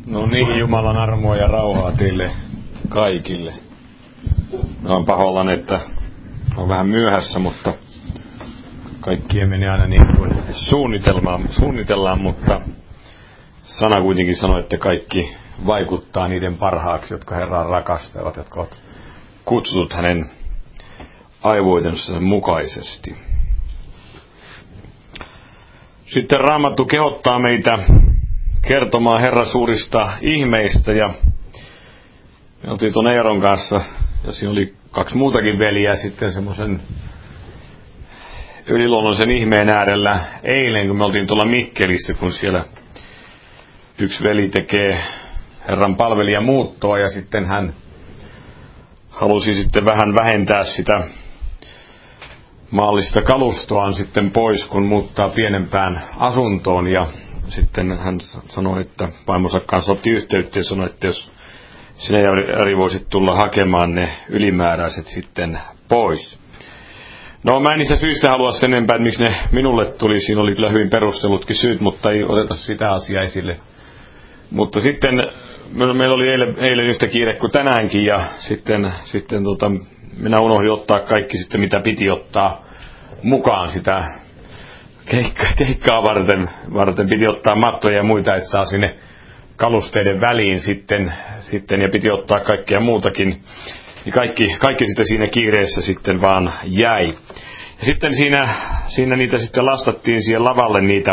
No niin, Jumalan armoa ja rauhaa teille kaikille. Mä oon pahoillani, että on vähän myöhässä, mutta kaikki ei mene aina niin kuin suunnitellaan, mutta sana kuitenkin sanoo, että kaikki vaikuttaa niiden parhaaksi, jotka Herraa rakastavat, jotka ovat kutsutut hänen aivoitensa mukaisesti. Sitten Raamattu kehottaa meitä kertomaan Herran suurista ihmeistä, ja me oltiin tuon Eeron kanssa, ja siinä oli 2 muutakin veliä sitten semmoisen yliluonnollisen ihmeen äärellä eilen, kun me oltiin tuolla Mikkelissä, kun siellä yksi veli tekee Herran palvelijamuuttoa, ja sitten hän halusi sitten vähän vähentää sitä maallista kalustoaan sitten pois, kun muuttaa pienempään asuntoon, ja sitten hän sanoi, että vaimonsa kanssa otti yhteyttä ja sanoi, että jos sinä ja Ari voisit tulla hakemaan ne ylimääräiset sitten pois. No mä en niistä syistä halua sen enempää, että miksi ne minulle tuli. Siinä oli kyllä hyvin perustellutkin syyt, mutta ei oteta sitä asiaa esille. Mutta sitten meillä oli eilen yhtä kiire kuin tänäänkin, ja sitten minä unohdin ottaa kaikki sitten, mitä piti ottaa mukaan sitä keikkaa varten. Piti ottaa mattoja ja muita, että saa sinne kalusteiden väliin sitten ja piti ottaa kaikkea muutakin. Ja kaikki sitten siinä kiireessä sitten vaan jäi. Ja sitten siinä niitä sitten lastattiin siihen lavalle niitä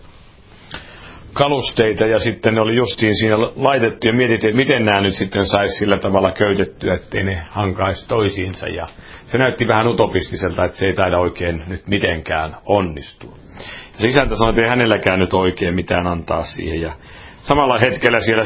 kalusteita, ja sitten ne oli justiin siinä laitettu ja mietittiin, että miten nämä nyt sitten saisi sillä tavalla köytettyä, ettei ne hankaisi toisiinsa. Ja se näytti vähän utopistiselta, että se ei taida oikein nyt mitenkään onnistua. Ja se isäntä sanoi, että ei hänelläkään nyt oikein mitään antaa siihen. Ja samalla hetkellä siellä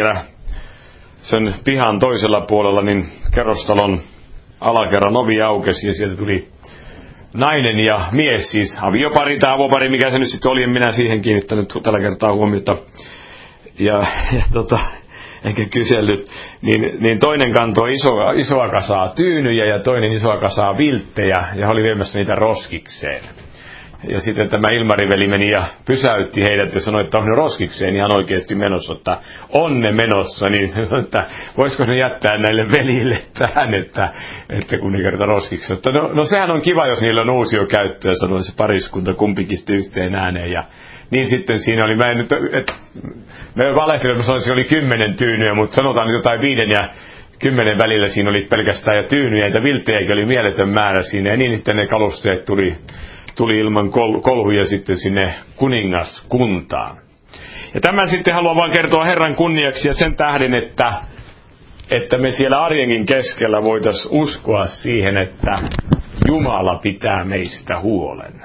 sen pihan toisella puolella niin kerrostalon alakerran ovi aukesi, ja sieltä tuli nainen ja mies, siis aviopari tai avopari, mikä se nyt sitten oli, en minä siihen kiinnittänyt tällä kertaa huomiota, ja enkä kysellyt, niin toinen kantoi isoa kasaa tyynyjä ja toinen isoa kasaa vilttejä, ja oli viemässä niitä roskikseen. Ja sitten tämä Ilmariveli meni ja pysäytti heidät ja sanoi, että on ne roskikseen ihan oikeasti menossa, että on ne menossa. Niin sanoi, että voisiko ne jättää näille velille tähän, että kun ne kertaa roskikseen. No sehän on kiva, jos niillä on uusio käyttöä, sanoi se pariskunta kumpikin yhteen ääneen. Ja niin sitten siinä oli, me valehtelimme, että siinä oli 10 tyynyä, mutta sanotaan nyt jotain 5 ja 10 välillä siinä oli pelkästään ja tyynyjä, ja vilttejäkin oli mieletön määrä siinä. Ja niin sitten ne kalusteet tuli ilman kolhuja sitten sinne kuningaskuntaan. Ja tämän sitten haluan vaan kertoa Herran kunniaksi ja sen tähden, että me siellä arjenkin keskellä voitaisiin uskoa siihen, että Jumala pitää meistä huolen.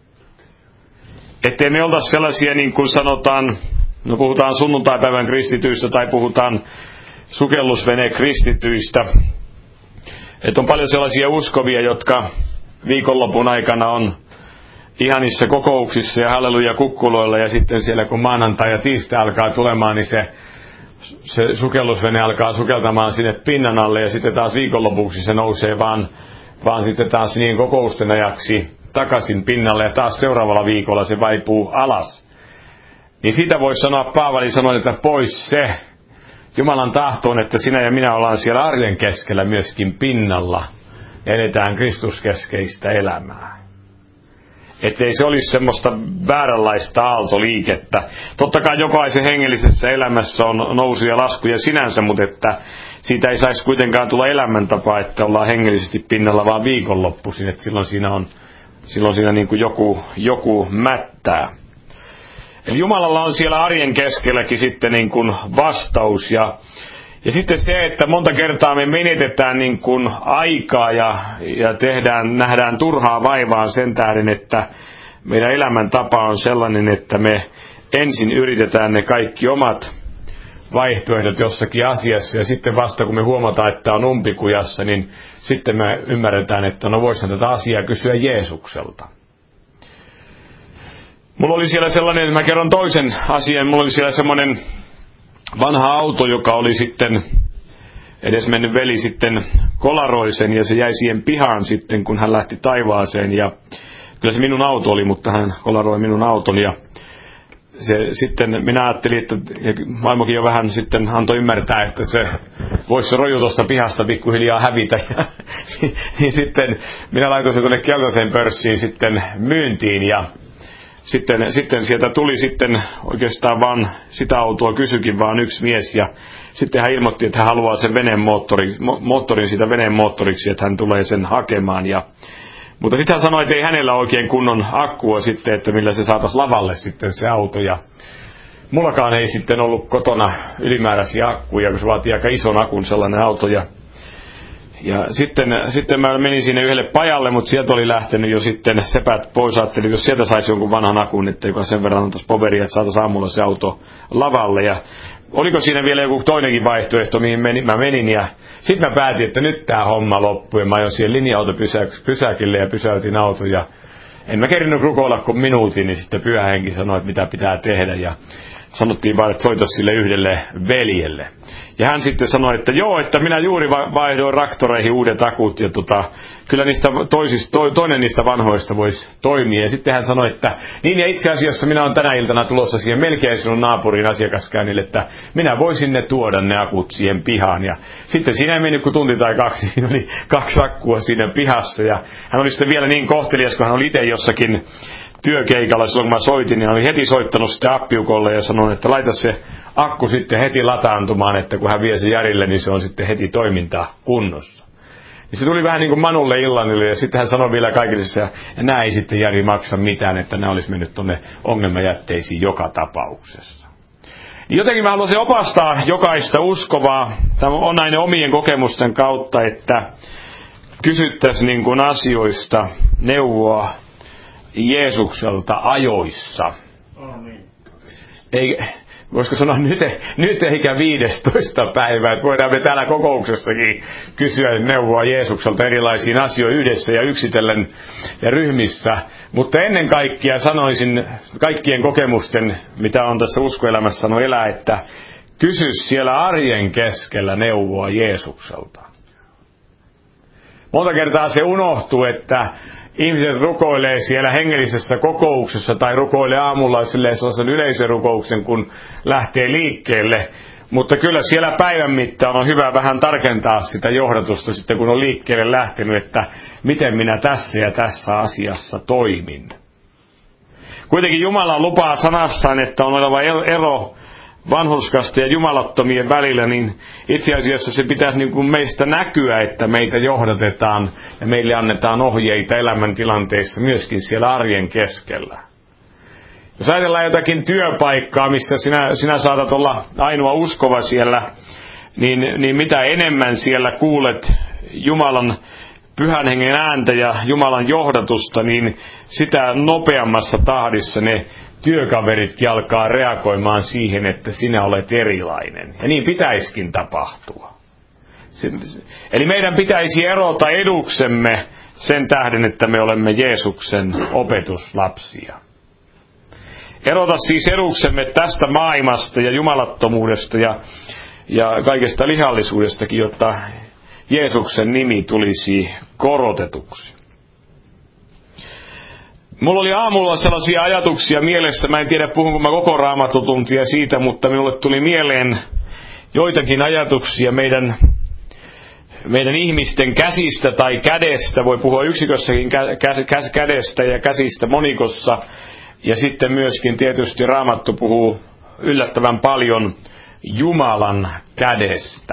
Ettei me oltaisi sellaisia, niin kuin sanotaan, no puhutaan sunnuntaipäivän kristityistä tai puhutaan sukellusvene kristityistä. Että on paljon sellaisia uskovia, jotka viikonlopun aikana on ihanissa kokouksissa ja halleluja kukkuloilla, ja sitten siellä kun maanantai ja tiistai alkaa tulemaan, niin se sukellusvene alkaa sukeltamaan sinne pinnan alle, ja sitten taas viikonlopuksi se nousee vaan sitten taas niin kokousten ajaksi takaisin pinnalle, ja taas seuraavalla viikolla se vaipuu alas. Niin siitä voisi sanoa, Paavali sanoi, että pois se. Jumalan tahto on, että sinä ja minä ollaan siellä arjen keskellä myöskin pinnalla, ja eletään Kristuskeskeistä elämää. Ettei se olisi semmoista vääränlaista aaltoliikettä. Totta kai jokaisen hengellisessä elämässä on nousu ja laskuja sinänsä, mutta että siitä ei saisi kuitenkaan tulla elämäntapa, että ollaan hengellisesti pinnalla vaan viikonloppuisin, että silloin siinä niin kuin joku mättää. Eli Jumalalla on siellä arjen keskelläkin sitten niin kuin vastaus, ja sitten se, että monta kertaa me menetetään niin kuin aikaa ja nähdään turhaa vaivaa sen tähden, että meidän elämäntapa on sellainen, että me ensin yritetään ne kaikki omat vaihtoehdot jossakin asiassa, ja sitten vasta kun me huomataan, että on umpikujassa, niin sitten me ymmärretään, että no voisihan tätä asiaa kysyä Jeesukselta. Mulla oli siellä sellainen, mä kerron toisen asian, mulla oli siellä semmoinen vanha auto, joka oli sitten edesmennyt veli sitten kolaroi sen, ja se jäi siihen pihaan sitten, kun hän lähti taivaaseen, ja kyllä se minun auto oli, mutta hän kolaroi minun auton, ja sitten minä ajattelin, että vaimokin jo vähän sitten antoi ymmärtää, että se voisi se roju tuosta pihasta pikkuhiljaa hävitä. Niin sitten minä laitoin se tuonne keltaiseen pörssiin sitten myyntiin ja sitten sieltä tuli sitten oikeastaan vaan sitä autoa kysyikin vaan yksi mies ja sitten hän ilmoitti, että hän haluaa sen veneen moottorin siitä veneen moottoriksi, että hän tulee sen hakemaan. Mutta sitten hän sanoi, että ei hänellä oikein kunnon akkua sitten, että millä se saataisiin lavalle sitten se auto. Ja mullakaan ei sitten ollut kotona ylimääräisiä akkuja, kun se vaatii aika ison akun sellainen auto. Ja sitten mä menin sinne yhdelle pajalle, mutta sieltä oli lähtenyt jo sitten sepät pois. Ajattelin, että jos sieltä saisi jonkun vanhan akun, että joka sen verran antaisi poveria, että saataisiin aamulla se auto lavalle. Ja oliko siinä vielä joku toinenkin vaihtoehto, mihin mä menin. Ja sitten mä päätin, että nyt tää homma loppui. Mä ajoin siihen linja-autopysäkille ja pysäytin auton. Ja en mä kerinyt rukoilla kuin minuutin, niin sitten Pyhä Henki sanoi, että mitä pitää tehdä. Ja sanottiin vaan, että soita sille yhdelle veljelle. Ja hän sitten sanoi, että joo, että minä juuri vaihdoin traktoreihin uudet akut, ja kyllä niistä toinen niistä vanhoista voisi toimia. Ja sitten hän sanoi, että niin ja itse asiassa minä olen tänä iltana tulossa siihen melkein sinun naapurin asiakaskäynnille, että minä voisin ne tuoda ne akut siihen pihaan. Ja sitten siinä ei mennyt kuin tunti tai kaksi, siinä oli 2 akkua siinä pihassa. Ja hän oli sitten vielä niin kohtelias, kun hän oli itse jossakin työkeikalla silloin, kun mä soitin, niin hän oli heti soittanut sitten appiukolle ja sanonut, että laita se akku sitten heti lataantumaan, että kun hän vie se Jarille, niin se on sitten heti toimintaa kunnossa. Ja se tuli vähän niin kuin Manulle illanille, ja sitten hän sanoi vielä kaikille, että nämä ei sitten Jari maksa mitään, että nämä olisi mennyt tuonne ongelmajätteisiin joka tapauksessa. Niin jotenkin mä haluaisin opastaa jokaista uskovaa, tämä on näin omien kokemusten kautta, että kysyttäisiin niin kuin asioista neuvoa Jeesukselta ajoissa. Ei, voisiko sanoa nyt eikä 15. päivää, että voidaan me täällä kokouksessakin kysyä neuvoa Jeesukselta erilaisiin asioihin yhdessä ja yksitellen ja ryhmissä. Mutta ennen kaikkea sanoisin kaikkien kokemusten, mitä on tässä uskoelämässä sanonut elää, että kysy siellä arjen keskellä neuvoa Jeesukselta. Monta kertaa se unohtuu, että ihmiset rukoilee siellä hengellisessä kokouksessa tai rukoilee aamulla sellaisen yleisen rukouksen, kun lähtee liikkeelle. Mutta kyllä siellä päivän mittaan on hyvä vähän tarkentaa sitä johdatusta sitten, kun on liikkeelle lähtenyt, että miten minä tässä ja tässä asiassa toimin. Kuitenkin Jumala lupaa sanassaan, että on oleva ero vanhurskasta ja jumalattomien välillä, niin itse asiassa se pitäisi niin kuin meistä näkyä, että meitä johdatetaan ja meille annetaan ohjeita elämäntilanteissa myöskin siellä arjen keskellä. Jos ajatellaan jotakin työpaikkaa, missä sinä saatat olla ainoa uskova siellä, niin mitä enemmän siellä kuulet Jumalan Pyhän Hengen ääntä ja Jumalan johdatusta, niin sitä nopeammassa tahdissa ne työkaveritkin alkaa reagoimaan siihen, että sinä olet erilainen. Ja niin pitäisikin tapahtua. Eli meidän pitäisi erota eduksemme sen tähden, että me olemme Jeesuksen opetuslapsia. Erota siis eduksemme tästä maailmasta ja jumalattomuudesta ja kaikesta lihallisuudestakin, jotta Jeesuksen nimi tulisi korotetuksi. Mulla oli aamulla sellaisia ajatuksia mielessä, mä en tiedä puhunko mä koko Raamattutuntia siitä, mutta minulle tuli mieleen joitakin ajatuksia meidän ihmisten käsistä tai kädestä, voi puhua yksikössäkin kädestä ja käsistä monikossa, ja sitten myöskin tietysti Raamattu puhuu yllättävän paljon Jumalan kädestä.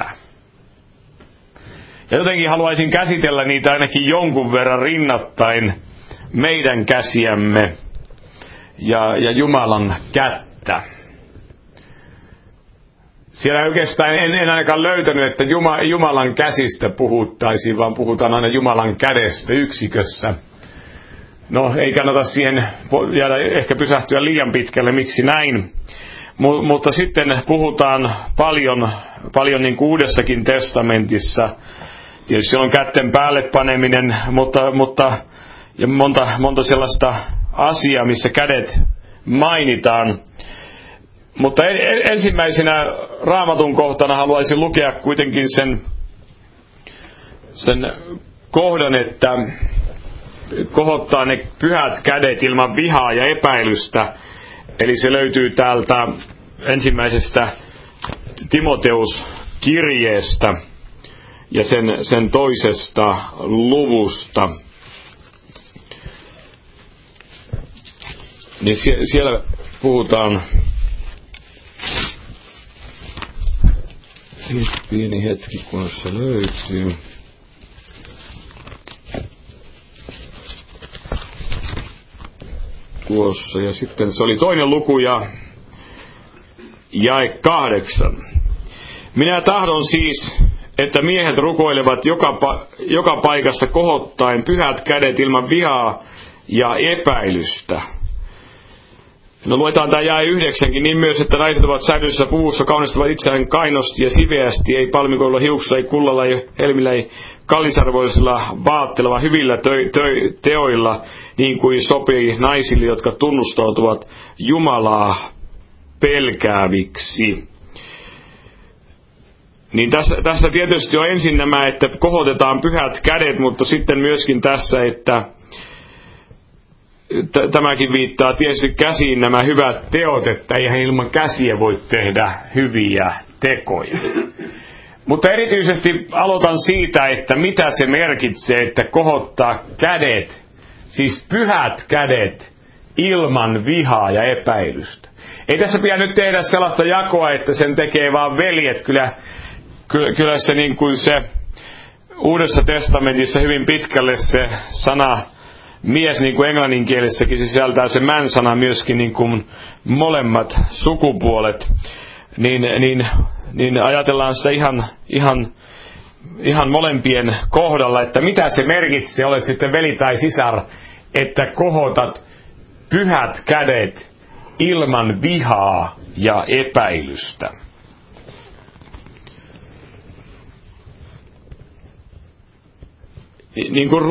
Ja jotenkin haluaisin käsitellä niitä ainakin jonkun verran rinnattain, meidän käsiämme ja Jumalan kättä. Siellä oikeastaan en ainakaan löytänyt, että Jumalan käsistä puhuttaisiin, vaan puhutaan aina Jumalan kädestä yksikössä. No, ei kannata siihen jäädä ehkä pysähtyä liian pitkälle, miksi näin. Mutta sitten puhutaan paljon niin kuin Uudessakin testamentissa. Tietysti siellä on kätten päälle paneminen, mutta ja monta sellaista asiaa, missä kädet mainitaan. Mutta ensimmäisenä Raamatun kohtana haluaisin lukea kuitenkin sen kohdan, että kohottaa ne pyhät kädet ilman vihaa ja epäilystä Eli se löytyy täältä ensimmäisestä Timoteus-kirjeestä ja sen toisesta luvusta. Niin siellä puhutaan, pieni hetki kun se löytyy. Tuossa, ja sitten se oli toinen luku ja jae 8. Minä tahdon siis, että miehet rukoilevat joka paikassa kohottaen pyhät kädet ilman vihaa ja epäilystä. No luetaan tämä jae 9 niin myös, että naiset ovat säilyssä puvussa, kaunistavat itseään kainosti ja siveästi, ei palmikoilla hiuksilla, ei kullalla, ei helmillä, ei kallisarvoisilla vaatteilla, vaan hyvillä teoilla, niin kuin sopii naisille, jotka tunnustautuvat Jumalaa pelkääviksi. Niin tässä tietysti on ensin nämä, että kohotetaan pyhät kädet, mutta sitten myöskin tässä, että tämäkin viittaa tietysti käsiin nämä hyvät teot, että eihän ilman käsiä voi tehdä hyviä tekoja. Mutta erityisesti aloitan siitä, että mitä se merkitsee, että kohottaa kädet, siis pyhät kädet, ilman vihaa ja epäilystä. Ei tässä pidä nyt tehdä sellaista jakoa, että sen tekee vaan veljet. Kyllä se niin kuin se Uudessa testamentissa hyvin pitkälle se sana mies, niin kuin englanninkielissäkin sisältää se man-sana myöskin niin kuin molemmat sukupuolet, niin ajatellaan sitä ihan molempien kohdalla, että mitä se merkitsee, olet sitten veli tai sisar, että kohotat pyhät kädet ilman vihaa ja epäilystä. Niin kuin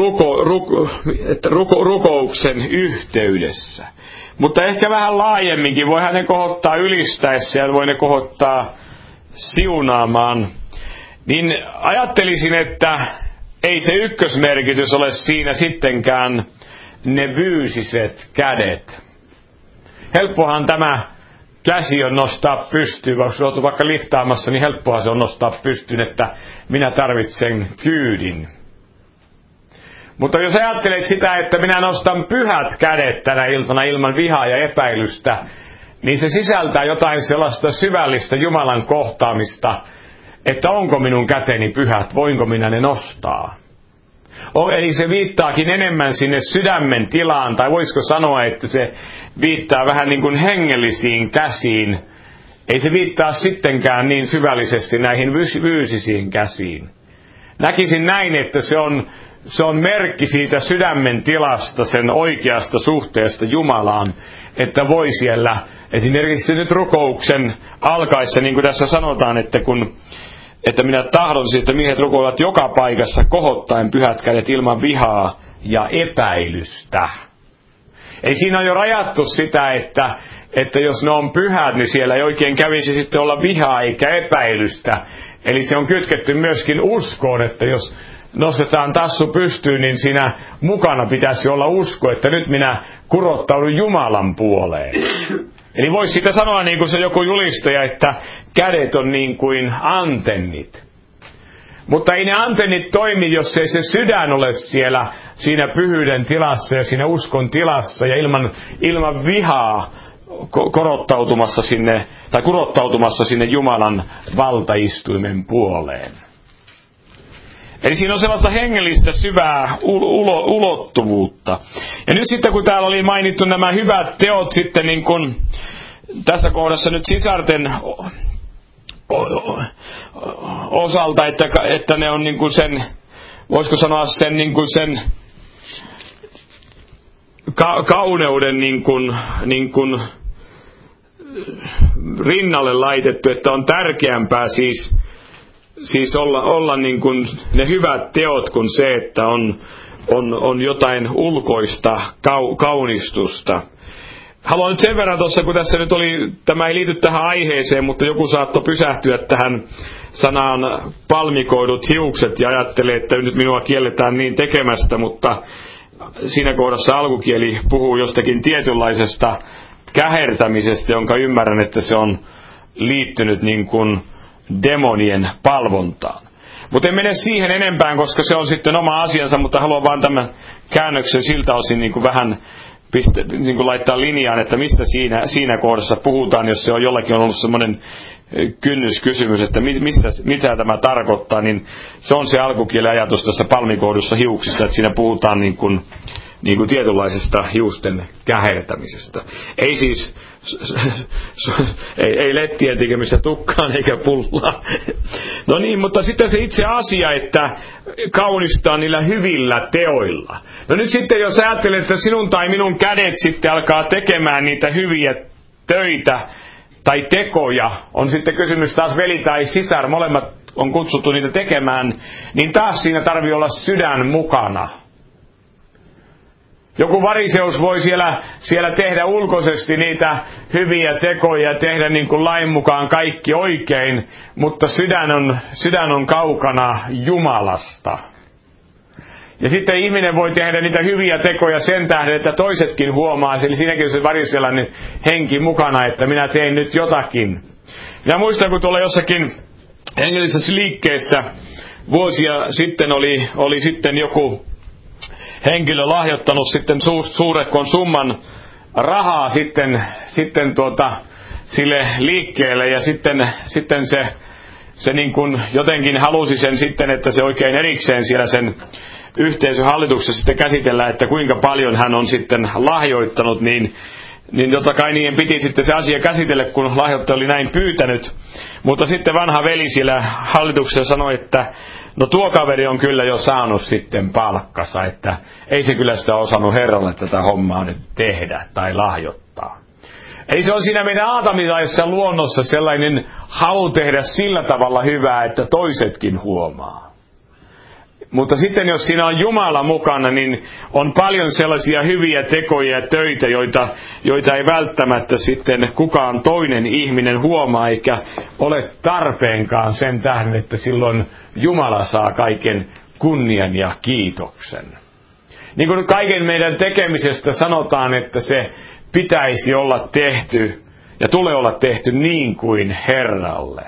rukouksen yhteydessä. Mutta ehkä vähän laajemminkin. Voihan ne kohottaa ylistäessä ja voi ne kohottaa siunaamaan. Niin ajattelisin, että ei se ykkösmerkitys ole siinä sittenkään ne fyysiset kädet. Helppohan tämä käsi on nostaa pystyyn, vaikka olet vaikka liftaamassa, niin helppohan se on nostaa pystyyn, että minä tarvitsen kyydin. Mutta jos ajattelet sitä, että minä nostan pyhät kädet tänä iltana ilman vihaa ja epäilystä, niin se sisältää jotain sellaista syvällistä Jumalan kohtaamista, että onko minun käteni pyhät, voinko minä ne nostaa. Eli se viittaakin enemmän sinne sydämen tilaan, tai voisiko sanoa, että se viittaa vähän niin kuin hengellisiin käsiin. Ei se viittaa sittenkään niin syvällisesti näihin fyysisiin käsiin. Näkisin näin, että se on merkki siitä sydämen tilasta, sen oikeasta suhteesta Jumalaan, että voi siellä esimerkiksi nyt rukouksen alkaessa, niin kuin tässä sanotaan, että minä tahdon, että miehet rukoilevat joka paikassa kohottaen pyhät kädet ilman vihaa ja epäilystä. Ei siinä on jo rajattu sitä, että jos ne on pyhät, niin siellä ei oikein kävisi sitten olla vihaa eikä epäilystä. Eli se on kytketty myöskin uskoon, että jos nostetaan tassu pystyyn, niin siinä mukana pitäisi olla usko, että nyt minä kurottaudun Jumalan puoleen. Eli voisi sitä sanoa niin kuin se joku julistaja, että kädet on niin kuin antennit. Mutta ei ne antennit toimi, jos ei se sydän ole siellä siinä pyhyyden tilassa ja siinä uskon tilassa ja ilman vihaa kurottautumassa sinne Jumalan valtaistuimen puoleen. Eli siinä on sellaista hengellistä syvää ulottuvuutta. Ja nyt sitten kun täällä oli mainittu nämä hyvät teot sitten niin kuin tässä kohdassa nyt sisarten osalta, että ne on niin kuin sen, voisiko sanoa sen niin kuin sen kauneuden niin kuin rinnalle laitettu, että on tärkeämpää siis olla niin kuin ne hyvät teot kuin se, että on jotain ulkoista kaunistusta. Haluan nyt sen verran tuossa, kun tässä nyt oli, tämä ei liity tähän aiheeseen, mutta joku saattoi pysähtyä tähän sanaan palmikoidut hiukset ja ajattelee, että nyt minua kielletään niin tekemästä, mutta siinä kohdassa alkukieli puhuu jostakin tietynlaisesta kähertämisestä, jonka ymmärrän, että se on liittynyt niin kuin demonien palvontaan. Mutta en mene siihen enempään, koska se on sitten oma asiansa, mutta haluan vaan tämän käännöksen siltä osin niin kuin vähän niin kuin laittaa linjaan, että mistä siinä kohdassa puhutaan, jos se on jollakin ollut semmoinen kynnyskysymys, että mitä tämä tarkoittaa, niin se on se alkukielen ajatus tässä palmikoidussa hiuksissa, että siinä puhutaan niin kuin tietynlaisesta hiusten kähertämisestä. Ei siis ei lettien tekemistä tukkaan eikä pullaa. No niin, mutta sitten se itse asia, että kaunistaa niillä hyvillä teoilla. No nyt sitten jos ajattelet, että sinun tai minun kädet sitten alkaa tekemään niitä hyviä töitä tai tekoja, on sitten kysymys taas veli tai sisar, molemmat on kutsuttu niitä tekemään, niin taas siinä tarvii olla sydän mukana. Joku variseus voi siellä tehdä ulkoisesti niitä hyviä tekoja ja tehdä niin kuin lain mukaan kaikki oikein, mutta sydän on kaukana Jumalasta. Ja sitten ihminen voi tehdä niitä hyviä tekoja sen tähden, että toisetkin huomaa, eli siinäkin se varisellainen henki mukana, että minä tein nyt jotakin. Minä muistan, kun tuolla jossakin hengellisessä liikkeessä vuosia sitten oli sitten joku henkilö lahjoittanut sitten suurehkon summan rahaa sitten sille liikkeelle, ja sitten se niin kuin jotenkin halusi sen sitten, että se oikein erikseen siellä sen yhteisön hallituksessa sitten käsitellään, että kuinka paljon hän on sitten lahjoittanut, niin totta kai niiden piti sitten se asia käsitellä, kun lahjoittaja oli näin pyytänyt. Mutta sitten vanha veli siellä hallituksessa sanoi, että no tuo kaveri on kyllä jo saanut sitten palkkansa, että ei se kyllä sitä osannut Herralle tätä hommaa nyt tehdä tai lahjoittaa. Ei se on siinä meidän aatamilaisessa luonnossa sellainen halu tehdä sillä tavalla hyvää, että toisetkin huomaa. Mutta sitten jos siinä on Jumala mukana, niin on paljon sellaisia hyviä tekoja ja töitä, joita ei välttämättä sitten kukaan toinen ihminen huomaa, eikä ole tarpeenkaan sen tähden, että silloin Jumala saa kaiken kunnian ja kiitoksen. Niin kuin kaiken meidän tekemisestä sanotaan, että se pitäisi olla tehty ja tulee olla tehty niin kuin Herralle.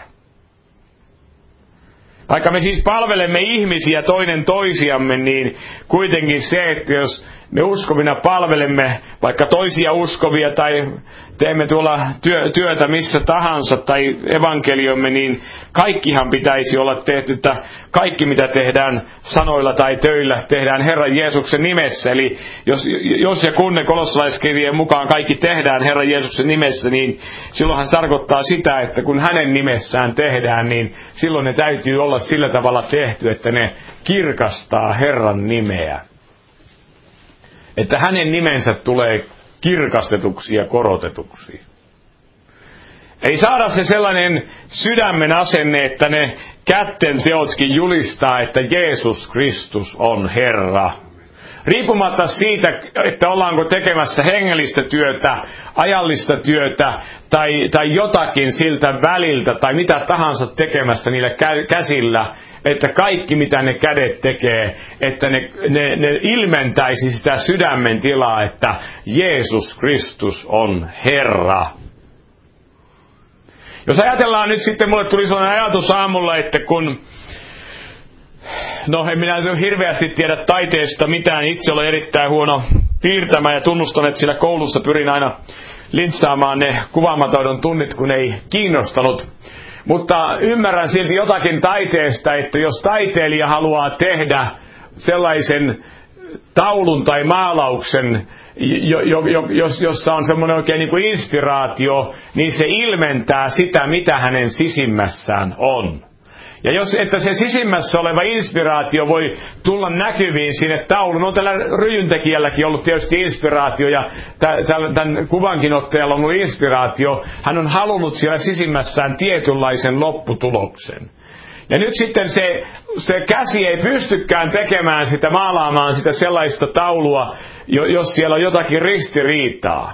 Vaikka me siis palvelemme ihmisiä toinen toisiamme, niin kuitenkin se, että jos me uskovina palvelemme vaikka toisia uskovia tai teemme tuolla työtä missä tahansa tai evankeliomme, niin kaikkihan pitäisi olla tehty, että kaikki mitä tehdään sanoilla tai töillä tehdään Herran Jeesuksen nimessä. Eli jos ja kun ne kolossalaiskirjeen mukaan kaikki tehdään Herran Jeesuksen nimessä, niin silloinhan se tarkoittaa sitä, että kun hänen nimessään tehdään, niin silloin ne täytyy olla sillä tavalla tehty, että ne kirkastaa Herran nimeä. Että hänen nimensä tulee kirkastetuksi ja korotetuksi. Ei saada se sellainen sydämen asenne, että ne kätten teotkin julistaa, että Jeesus Kristus on Herra. Riippumatta siitä, että ollaanko tekemässä hengellistä työtä, ajallista työtä tai jotakin siltä väliltä tai mitä tahansa tekemässä niillä käsillä, että kaikki mitä ne kädet tekee, että ne ilmentäisi sitä sydämen tilaa, että Jeesus Kristus on Herra. Jos ajatellaan nyt sitten, mulle tuli sellainen ajatus aamulla, että kun en minä hirveästi tiedä taiteesta mitään. Itse olen erittäin huono piirtämään ja tunnustan, että siellä koulussa pyrin aina lintsaamaan ne kuvaamataidon tunnit, kun ei kiinnostanut. Mutta ymmärrän silti jotakin taiteesta, että jos taiteilija haluaa tehdä sellaisen taulun tai maalauksen, jossa on semmoinen oikein niin kuin inspiraatio, niin se ilmentää sitä, mitä hänen sisimmässään on. Ja että se sisimmässä oleva inspiraatio voi tulla näkyviin sinne tauluun. On tällä ryjyntekijälläkin ollut tietysti inspiraatio ja tämän kuvankin ottajalla on ollut inspiraatio. Hän on halunnut siellä sisimmässään tietynlaisen lopputuloksen. Ja nyt sitten se käsi ei pystykään tekemään sitä, maalaamaan sitä sellaista taulua, jos siellä on jotakin ristiriitaa.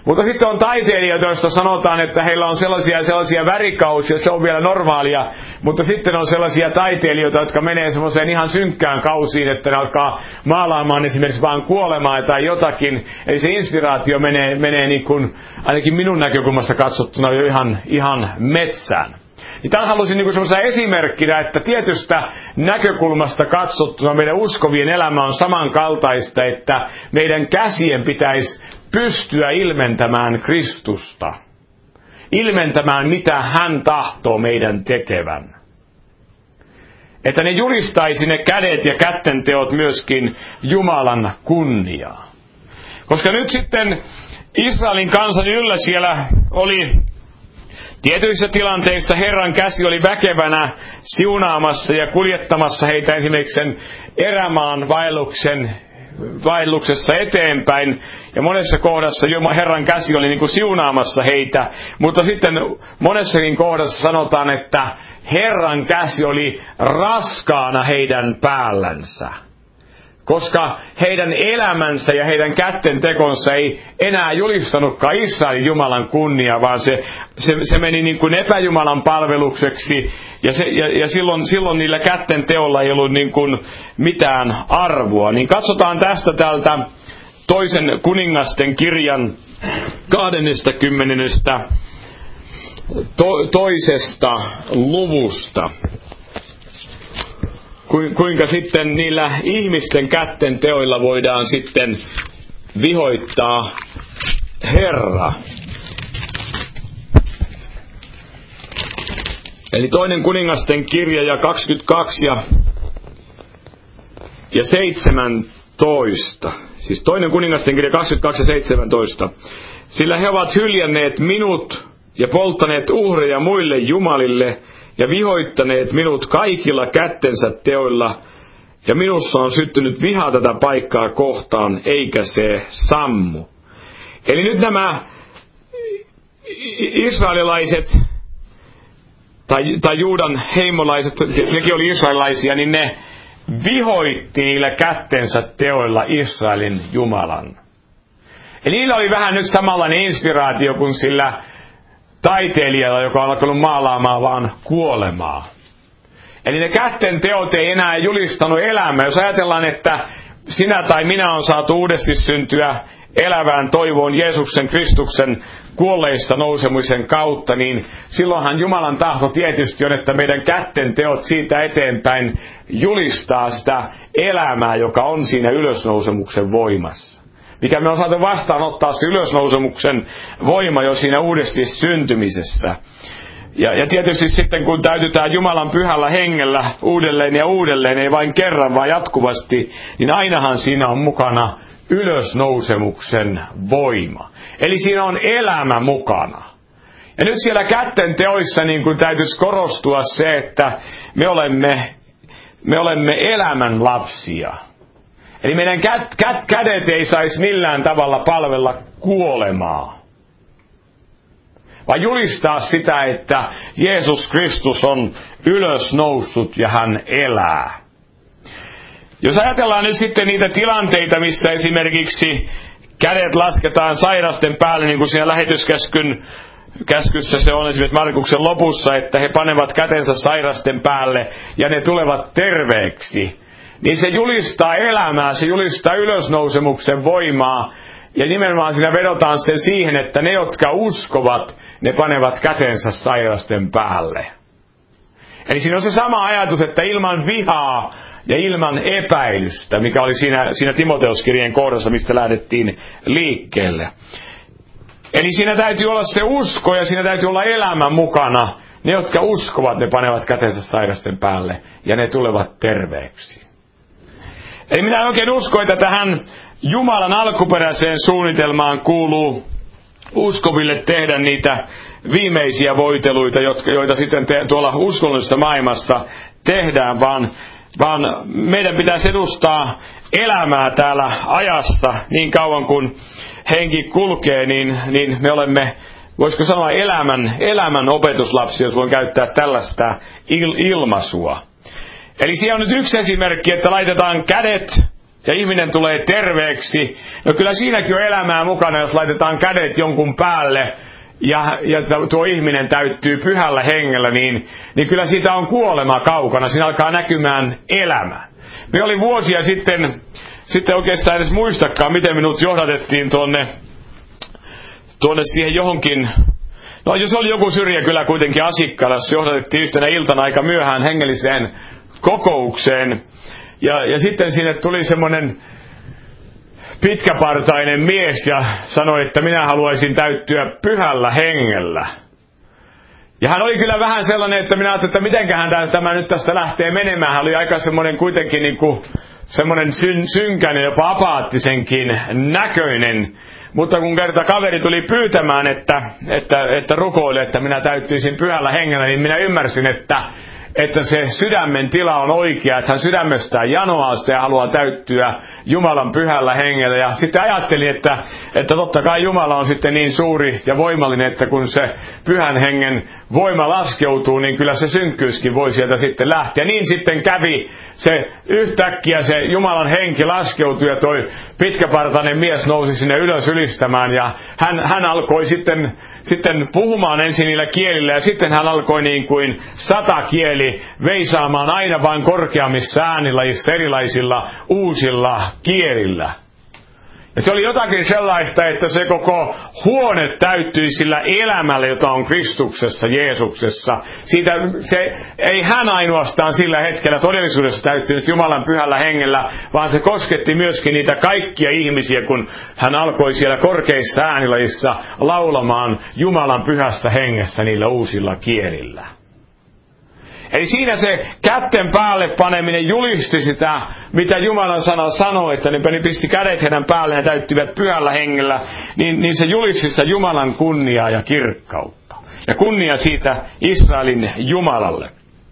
Mutta sitten on taiteilijoita, joista sanotaan, että heillä on sellaisia värikausia, se on vielä normaalia, mutta sitten on sellaisia taiteilijoita, jotka menee semmoiseen ihan synkkään kausiin, että ne alkaa maalaamaan esimerkiksi vaan kuolemaa tai jotakin. Eli se inspiraatio menee niin kuin, ainakin minun näkökulmasta katsottuna jo ihan metsään. Niin tämän halusin niin semmoisena esimerkkinä, että tietystä näkökulmasta katsottuna meidän uskovien elämä on samankaltaista, että meidän käsien pitäisi pystyä ilmentämään Kristusta. Ilmentämään, mitä hän tahtoo meidän tekevän. Että ne julistaisi ne kädet ja kättenteot myöskin Jumalan kunniaa. Koska nyt sitten Israelin kansan yllä siellä oli tietyissä tilanteissa Herran käsi oli väkevänä siunaamassa ja kuljettamassa heitä esimerkiksi sen erämaan vaelluksessa eteenpäin. Ja monessa kohdassa Herran käsi oli niin kuin siunaamassa heitä. Mutta sitten monessakin kohdassa sanotaan, että Herran käsi oli raskaana heidän päällänsä. Koska heidän elämänsä ja heidän kätten tekonsa ei enää julistanutkaan Israelin Jumalan kunnia, vaan se meni niin kuin epäjumalan palvelukseksi. Ja silloin niillä kätten teolla ei ollut niin kuin mitään arvoa. Niin katsotaan tästä tältä toisen kuningasten kirjan 20. toisesta luvusta. Kuinka sitten niillä ihmisten kätten teoilla voidaan sitten vihoittaa Herra. Eli toinen kuningasten kirja ja 22 ja 17. Siis toinen kuningasten kirja 22 ja 17. Sillä he ovat hyljänneet minut ja polttaneet uhreja muille jumalille ja vihoittaneet minut kaikilla kättensä teoilla, ja minussa on syttynyt viha tätä paikkaa kohtaan, eikä se sammu. Eli nyt nämä israelilaiset, tai Juudan heimolaiset, nekin oli israelilaisia, niin ne vihoitti niillä kättensä teoilla Israelin Jumalan. Eli niillä oli vähän nyt samanlainen inspiraatio kuin sillä taiteilijalla, joka on alkanut maalaamaan vaan kuolemaa. Eli ne kätten teot ei enää julistanut elämää. Jos ajatellaan, että sinä tai minä on saatu uudesti syntyä elävään toivoon Jeesuksen Kristuksen kuolleista nousemisen kautta, niin silloinhan Jumalan tahto tietysti on, että meidän kätten teot siitä eteenpäin julistaa sitä elämää, joka on siinä ylösnousemuksen voimassa. Mikä me on saatu vastaanottaa se ylösnousemuksen voima jo siinä uudesti syntymisessä. Ja tietysti sitten kun täytytään Jumalan pyhällä hengellä uudelleen ja uudelleen, ei vain kerran vaan jatkuvasti, niin ainahan siinä on mukana ylösnousemuksen voima. Eli siinä on elämä mukana. Ja nyt siellä kätten teoissa niin kuin täytyisi korostua se, että me olemme elämän lapsia. Eli meidän kädet ei saisi millään tavalla palvella kuolemaa, vaan julistaa sitä, että Jeesus Kristus on ylösnoussut ja hän elää. Jos ajatellaan nyt sitten niitä tilanteita, missä esimerkiksi kädet lasketaan sairasten päälle, niin kuin siinä lähetyskäskyssä se on esimerkiksi Markuksen lopussa, että he panevat kätensä sairasten päälle ja ne tulevat terveeksi. Niin se julistaa elämää, se julistaa ylösnousemuksen voimaa. Ja nimenomaan siinä vedotaan sitten siihen, että ne, jotka uskovat, ne panevat kätensä sairasten päälle. Eli siinä on se sama ajatus, että ilman vihaa ja ilman epäilystä, mikä oli siinä Timoteuskirjeen kohdassa, mistä lähdettiin liikkeelle. Eli siinä täytyy olla se usko ja siinä täytyy olla elämä mukana. Ne, jotka uskovat, ne panevat kätensä sairasten päälle ja ne tulevat terveeksi. Eli minä oikein uskon, että tähän Jumalan alkuperäiseen suunnitelmaan kuuluu uskoville tehdä niitä viimeisiä voiteluita, joita sitten tuolla uskonnollisessa maailmassa tehdään, vaan meidän pitäisi edustaa elämää täällä ajassa niin kauan kuin henki kulkee, niin me olemme, voisiko sanoa, elämän opetuslapsia, jos voin käyttää tällaista ilmaisua. Eli siellä on nyt yksi esimerkki, että laitetaan kädet ja ihminen tulee terveeksi. No kyllä siinäkin on elämää mukana, jos laitetaan kädet jonkun päälle ja tuo ihminen täyttyy pyhällä hengellä, niin kyllä siitä on kuolema kaukana. Siinä alkaa näkymään elämä. Me oli vuosia sitten oikeastaan edes muistakaan, miten minut johdatettiin tuonne siihen johonkin. No jos oli joku syrjäkylä kuitenkin Asikkala, se johdatettiin yhtenä iltana aika myöhään hengelliseen kokoukseen. Ja sitten sinne tuli semmoinen pitkäpartainen mies ja sanoi, että minä haluaisin täyttyä pyhällä hengellä. Ja hän oli kyllä vähän sellainen, että minä ajattelin, että mitenköhän tämä nyt tästä lähtee menemään. Hän oli aika semmoinen kuitenkin niin kuin semmoinen synkäinen, jopa apaattisenkin näköinen. Mutta kun kerta kaveri tuli pyytämään, että rukoile, että minä täyttyisin pyhällä hengellä, niin minä ymmärsin, että se sydämen tila on oikea, että hän sydämestään janoaa sitä ja haluaa täyttyä Jumalan pyhällä hengellä. Ja sitten ajattelin, että totta kai Jumala on sitten niin suuri ja voimallinen, että kun se pyhän hengen voima laskeutuu, niin kyllä se synkkyyskin voi sieltä sitten lähteä. Niin sitten kävi se yhtäkkiä se Jumalan henki laskeutui ja toi pitkäpartainen mies nousi sinne ylös ylistämään ja hän alkoi sitten puhumaan ensin niillä kielillä ja sitten hän alkoi niin kuin 100 kieli veisaamaan aina vain korkeammissa äänilajissa erilaisilla uusilla kielillä. Ja se oli jotakin sellaista, että se koko huone täyttyi sillä elämällä, jota on Kristuksessa, Jeesuksessa. Se ei hän ainoastaan sillä hetkellä todellisuudessa täyttynyt Jumalan pyhällä hengellä, vaan se kosketti myöskin niitä kaikkia ihmisiä, kun hän alkoi siellä korkeissa äänilajissa laulamaan Jumalan pyhässä hengessä niillä uusilla kielillä. Eli siinä se kätten päälle paneminen julisti sitä, mitä Jumalan sana sanoi, että ne pisti kädet heidän päälle ja täyttivät pyhällä hengellä, niin se julisti sitä Jumalan kunniaa ja kirkkautta. Ja kunnia siitä Israelin Jumalalle.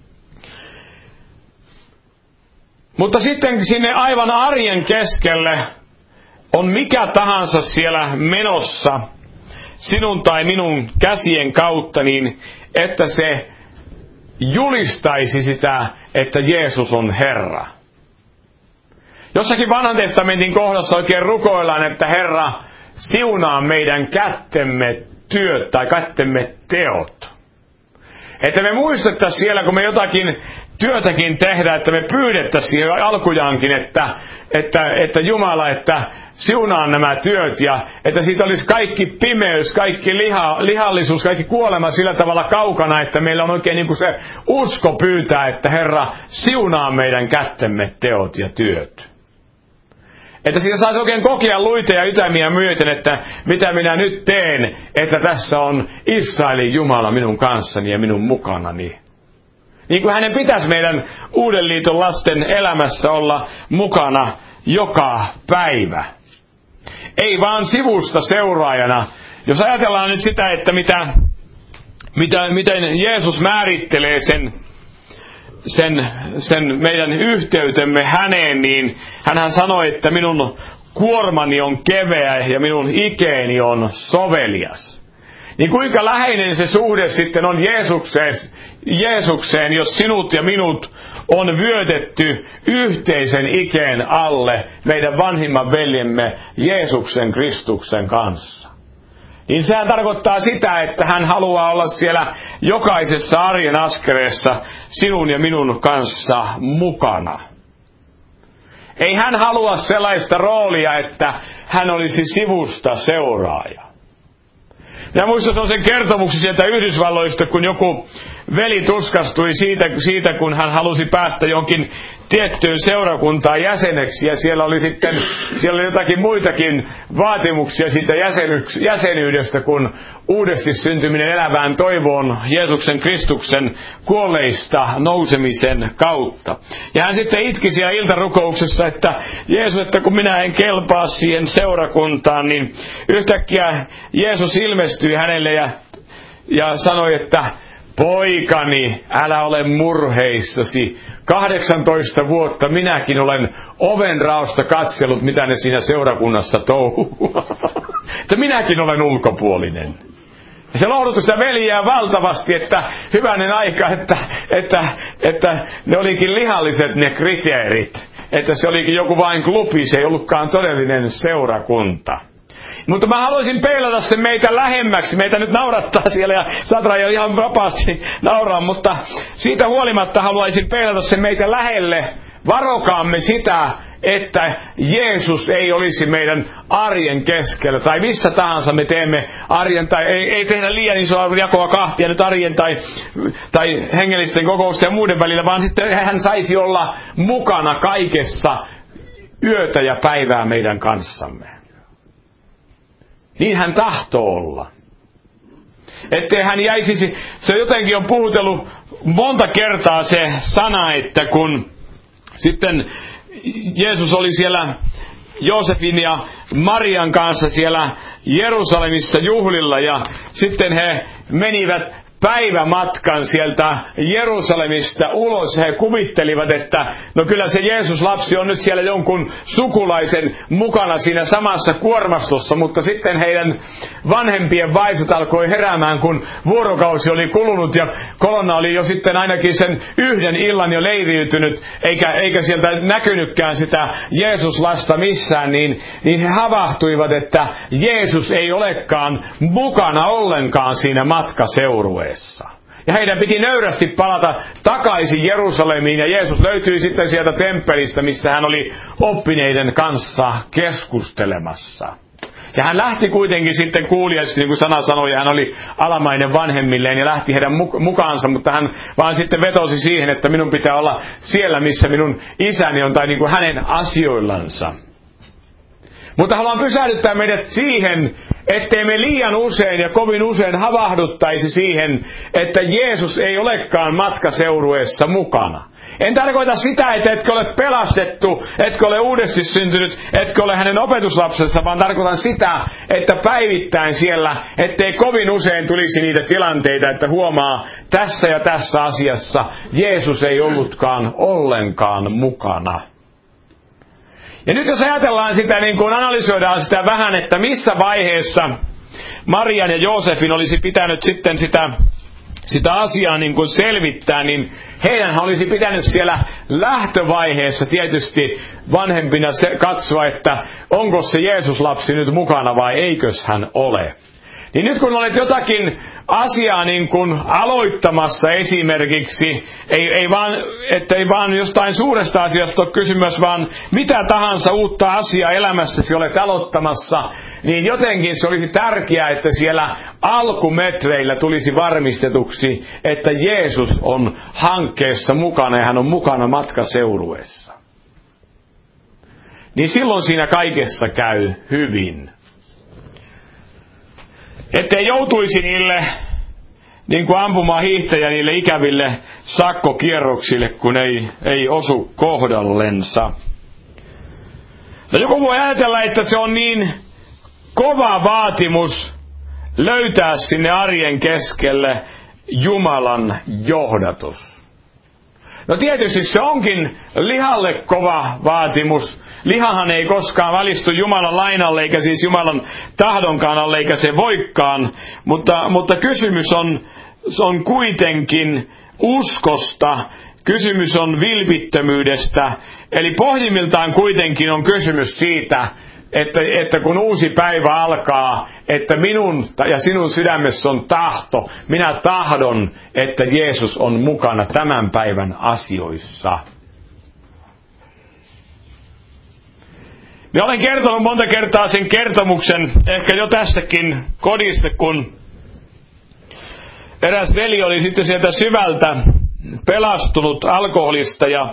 Mutta sitten sinne aivan arjen keskelle on mikä tahansa siellä menossa sinun tai minun käsien kautta, niin että se julistaisi sitä, että Jeesus on Herra. Jossakin Vanhan testamentin kohdassa oikein rukoillaan, että Herra siunaa meidän kättemme työt tai kättemme teot. Että me muistettaisiin siellä, kun me jotakin työtäkin tehdään, että me pyydettäisiin alkujaankin, että Jumala, että siunaa nämä työt ja että siitä olisi kaikki pimeys, kaikki lihallisuus, kaikki kuolema sillä tavalla kaukana, että meillä on oikein niin kuin se usko pyytää, että Herra siunaa meidän kättemme teot ja työt. Että siitä saisi oikein kokea luita ja ytämiä myöten, että mitä minä nyt teen, että tässä on Israelin Jumala minun kanssani ja minun mukanani. Niin kuin hänen pitäisi meidän Uuden liiton lasten elämässä olla mukana joka päivä. Ei vaan sivusta seuraajana. Jos ajatellaan nyt sitä, että miten Jeesus määrittelee sen meidän yhteytemme häneen, niin hänhän sanoi, että minun kuormani on keveä ja minun ikeeni on sovelias. Niin kuinka läheinen se suhde sitten on Jeesukseen, jos sinut ja minut on vyötetty yhteisen ikeen alle meidän vanhimman veljemme Jeesuksen Kristuksen kanssa. Niin sehän tarkoittaa sitä, että hän haluaa olla siellä jokaisessa arjen askeleessa sinun ja minun kanssa mukana. Ei hän halua sellaista roolia, että hän olisi sivusta seuraaja. Ja muistan sellaisen kertomuksen sieltä Yhdysvalloista, kun joku veli tuskastui siitä, kun hän halusi päästä jonkin tiettyyn seurakuntaan jäseneksi. Ja siellä oli jotakin muitakin vaatimuksia siitä jäsenyydestä, kun uudesti syntyminen elävään toivoon Jeesuksen Kristuksen kuolleista nousemisen kautta. Ja hän sitten itki siellä iltarukouksessa, että Jeesus, että kun minä en kelpaa siihen seurakuntaan, niin yhtäkkiä Jeesus ilmestyi hänelle ja sanoi, että poikani, älä ole murheissasi. 18 vuotta minäkin olen ovenraosta katsellut, mitä ne siinä seurakunnassa touhuaa. Että minäkin olen ulkopuolinen. Ja se lohdutti sitä veljeä valtavasti, että hyvänen aika, että ne olikin lihalliset ne kriteerit. että se olikin joku vain klubi, se ei ollutkaan todellinen seurakunta. Mutta mä haluaisin peilata sen meitä lähemmäksi. Meitä nyt naurattaa siellä ja Satra jo ihan vapaasti nauraa, mutta siitä huolimatta haluaisin peilata sen meitä lähelle. Varokaamme sitä, että Jeesus ei olisi meidän arjen keskellä, tai missä tahansa me teemme arjen, tai ei tehdä liian isoa jakoa kahtia nyt arjen tai hengellisten kokousten ja muiden välillä, vaan sitten hän saisi olla mukana kaikessa yötä ja päivää meidän kanssamme. Niin hän tahtoo olla. Ettei hän jäisi, se jotenkin on puhutellut monta kertaa se sana, että kun sitten Jeesus oli siellä Joosefin ja Marian kanssa siellä Jerusalemissa juhlilla ja sitten he menivät päivämatkan sieltä Jerusalemista ulos. He kuvittelivat, että no kyllä se Jeesus-lapsi on nyt siellä jonkun sukulaisen mukana siinä samassa kuormastossa, mutta sitten heidän vanhempien vaisut alkoi heräämään, kun vuorokausi oli kulunut ja kolonna oli jo sitten ainakin sen yhden illan jo leiriytynyt, eikä sieltä näkynytkään sitä Jeesus-lasta missään, niin he havahtuivat, että Jeesus ei olekaan mukana ollenkaan siinä matkaseurueessa. Ja heidän piti nöyrästi palata takaisin Jerusalemiin, ja Jeesus löytyi sitten sieltä temppelistä, mistä hän oli oppineiden kanssa keskustelemassa. Ja hän lähti kuitenkin sitten kuulijaisesti, niin kuin sana sanoi, hän oli alamainen vanhemmilleen ja lähti heidän mukaansa, mutta hän vaan sitten vetosi siihen, että minun pitää olla siellä, missä minun isäni on, tai niin kuin hänen asioillansa. Mutta haluan pysähdyttää meidät siihen, ettei me liian usein ja kovin usein havahduttaisi siihen, että Jeesus ei olekaan matkaseurueessa mukana. En tarkoita sitä, että etkö ole pelastettu, etkö ole uudesti syntynyt, etkö ole hänen opetuslapsensa, vaan tarkoitan sitä, että päivittäin siellä, ettei kovin usein tulisi niitä tilanteita, että huomaa tässä ja tässä asiassa Jeesus ei ollutkaan ollenkaan mukana. Ja nyt jos ajatellaan sitä, niin kuin analysoidaan sitä vähän, että missä vaiheessa Marian ja Joosefin olisi pitänyt sitten sitä asiaa niin kuin selvittää, niin heidän olisi pitänyt siellä lähtövaiheessa tietysti vanhempina katsoa, että onko se Jeesus-lapsi nyt mukana vai eikös hän ole. Niin nyt kun olet jotakin asiaa niin kuin aloittamassa esimerkiksi, ei vaan jostain suuresta asiasta ole kysymys, vaan mitä tahansa uutta asiaa elämässäsi olet aloittamassa, niin jotenkin se olisi tärkeää, että siellä alkumetreillä tulisi varmistetuksi, että Jeesus on hankkeessa mukana ja hän on mukana matkaseurueessa. Niin silloin siinä kaikessa käy hyvin. Ettei joutuisi niille niin kuin ampumaan hiihtäjä niille ikäville sakkokierroksille, kun ei osu kohdallensa. No joku voi ajatella, että se on niin kova vaatimus löytää sinne arjen keskelle Jumalan johdatus. No tietysti se onkin lihalle kova vaatimus. Lihahan ei koskaan välisty Jumalan lainalle, eikä siis Jumalan tahdonkaan alle, eikä se voikaan. Mutta kysymys on kuitenkin uskosta, kysymys on vilpittömyydestä. Eli pohjimmiltaan kuitenkin on kysymys siitä, että kun uusi päivä alkaa, että minun ja sinun sydämessä on tahto. Minä tahdon, että Jeesus on mukana tämän päivän asioissa. Minä olen kertonut monta kertaa sen kertomuksen, ehkä jo tästäkin kodista, kun eräs veli oli sitten sieltä syvältä pelastunut alkoholista ja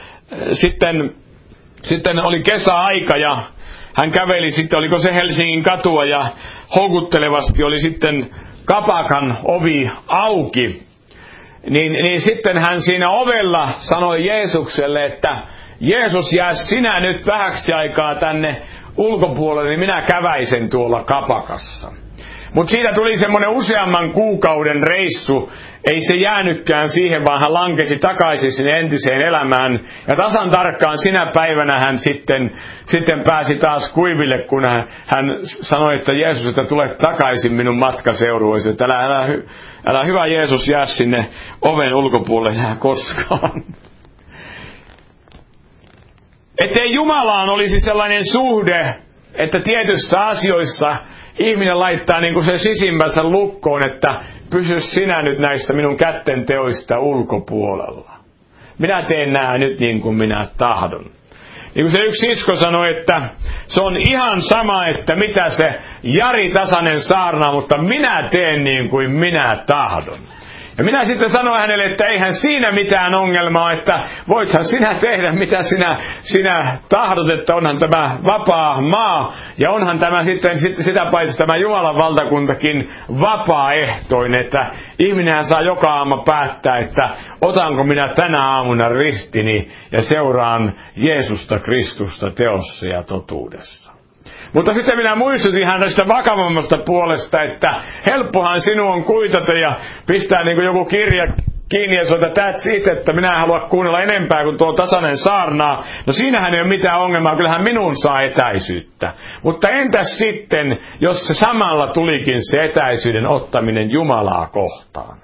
sitten oli kesäaika ja hän käveli sitten, oliko se Helsingin katua ja houkuttelevasti oli sitten kapakan ovi auki. Niin sitten hän siinä ovella sanoi Jeesukselle, että Jeesus, jää sinä nyt vähäksi aikaa tänne ulkopuolelle, niin minä käväisen tuolla kapakassa. Mutta siitä tuli semmoinen useamman kuukauden reissu. Ei se jäänytkään siihen, vaan hän lankesi takaisin sinne entiseen elämään. Ja tasan tarkkaan sinä päivänä hän sitten pääsi taas kuiville, kun hän sanoi, että Jeesus, että tule takaisin minun matkaseurueesi. Että älä hyvä Jeesus jää sinne oven ulkopuolelle enää koskaan. ettei Jumalaan olisi sellainen suhde, että tietyissä asioissa ihminen laittaa niin kuin sen sisimmänsä lukkoon, että pysy sinä nyt näistä minun kätten teoista ulkopuolella. Minä teen nää nyt niin kuin minä tahdon. Niin kuin se yksi sisko sanoi, että se on ihan sama, että mitä se Jari Tasanen saarnaa, mutta minä teen niin kuin minä tahdon. Ja minä sitten sanoin hänelle, että eihän siinä mitään ongelmaa, että voithan sinä tehdä mitä sinä tahdot, että onhan tämä vapaa maa. Ja onhan tämä sitten sitä paitsi tämä Jumalan valtakuntakin vapaaehtoinen, että ihminenhän saa joka aamu päättää, että otanko minä tänä aamuna ristini ja seuraan Jeesusta Kristusta teossa ja totuudessa. Mutta sitten minä muistutin hän tästä vakavammasta puolesta, että helppohan sinun on kuitata ja pistää niin kuin joku kirja kiinni ja sanoa, että that's it, että minä en halua kuunnella enempää kuin tuo Tasanen saarnaa. No siinähän ei ole mitään ongelmaa, kyllähän minun saa etäisyyttä. Mutta entäs sitten, jos se samalla tulikin se etäisyyden ottaminen Jumalaa kohtaan?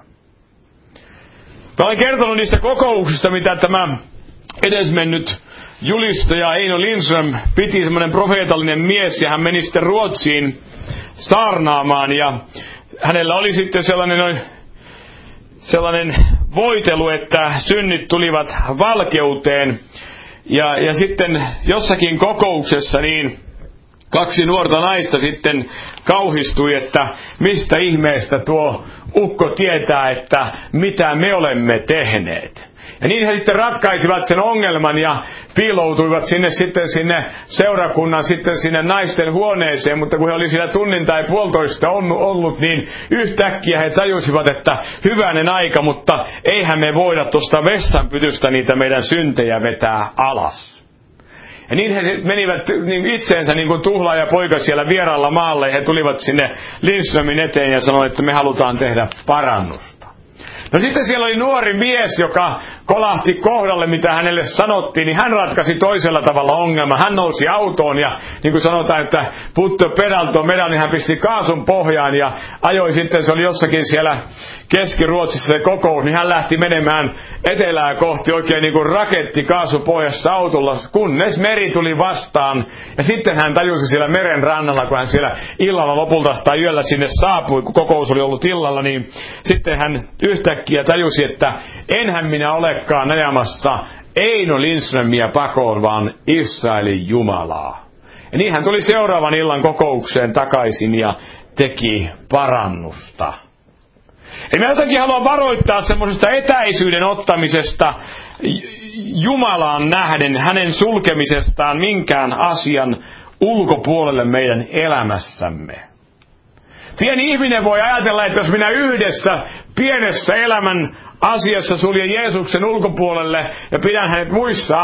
Mä olen kertonut niistä kokouksista, mitä tämä edesmennyt julistaja Eino Lindström piti, semmoinen profeetallinen mies, ja hän meni sitten Ruotsiin saarnaamaan, ja hänellä oli sitten sellainen voitelu, että synnit tulivat valkeuteen, ja sitten jossakin kokouksessa niin 2 nuorta naista sitten kauhistui, että mistä ihmeestä tuo ukko tietää, että mitä me olemme tehneet. Ja niin he sitten ratkaisivat sen ongelman ja piiloutuivat sinne seurakunnan sinne naisten huoneeseen, mutta kun he oli siellä tunnin tai puolitoista ollut, niin yhtäkkiä he tajusivat, että hyvänen aika, mutta eihän me voida tuosta vessanpytystä niitä meidän syntejä vetää alas. Ja niin he menivät itseensä niin kuin tuhlaaja poika siellä vieraalla maalla, ja he tulivat sinne Lindströmin eteen ja sanoivat, että me halutaan tehdä parannusta. No sitten siellä oli nuori mies, joka kolahti kohdalle, mitä hänelle sanottiin, niin hän ratkaisi toisella tavalla ongelman. Hän nousi autoon ja niin kuin sanotaan, että put the pedal to metal, niin hän pisti kaasun pohjaan ja ajoi sitten, se oli jossakin siellä Keski-Ruotsissa se kokous, niin hän lähti menemään etelää kohti oikein niin kuin raketti kaasupohjassa autolla, kunnes meri tuli vastaan. Ja sitten hän tajusi siellä meren rannalla, kun hän siellä illalla lopulta tai yöllä sinne saapui, kun kokous oli ollut illalla, niin sitten hän yhtäkkiä tajusi, että enhän minä olekaan ajamassa Eino Lindströmiä pakoon, vaan Israelin Jumalaa. Ja niin hän tuli seuraavan illan kokoukseen takaisin ja teki parannusta. Eli mä jotenkin haluan varoittaa semmoisesta etäisyyden ottamisesta Jumalaan nähden, hänen sulkemisestaan minkään asian ulkopuolelle meidän elämässämme. Pieni ihminen voi ajatella, että jos minä yhdessä pienessä elämän asiassa suljen Jeesuksen ulkopuolelle ja pidän hänet muissa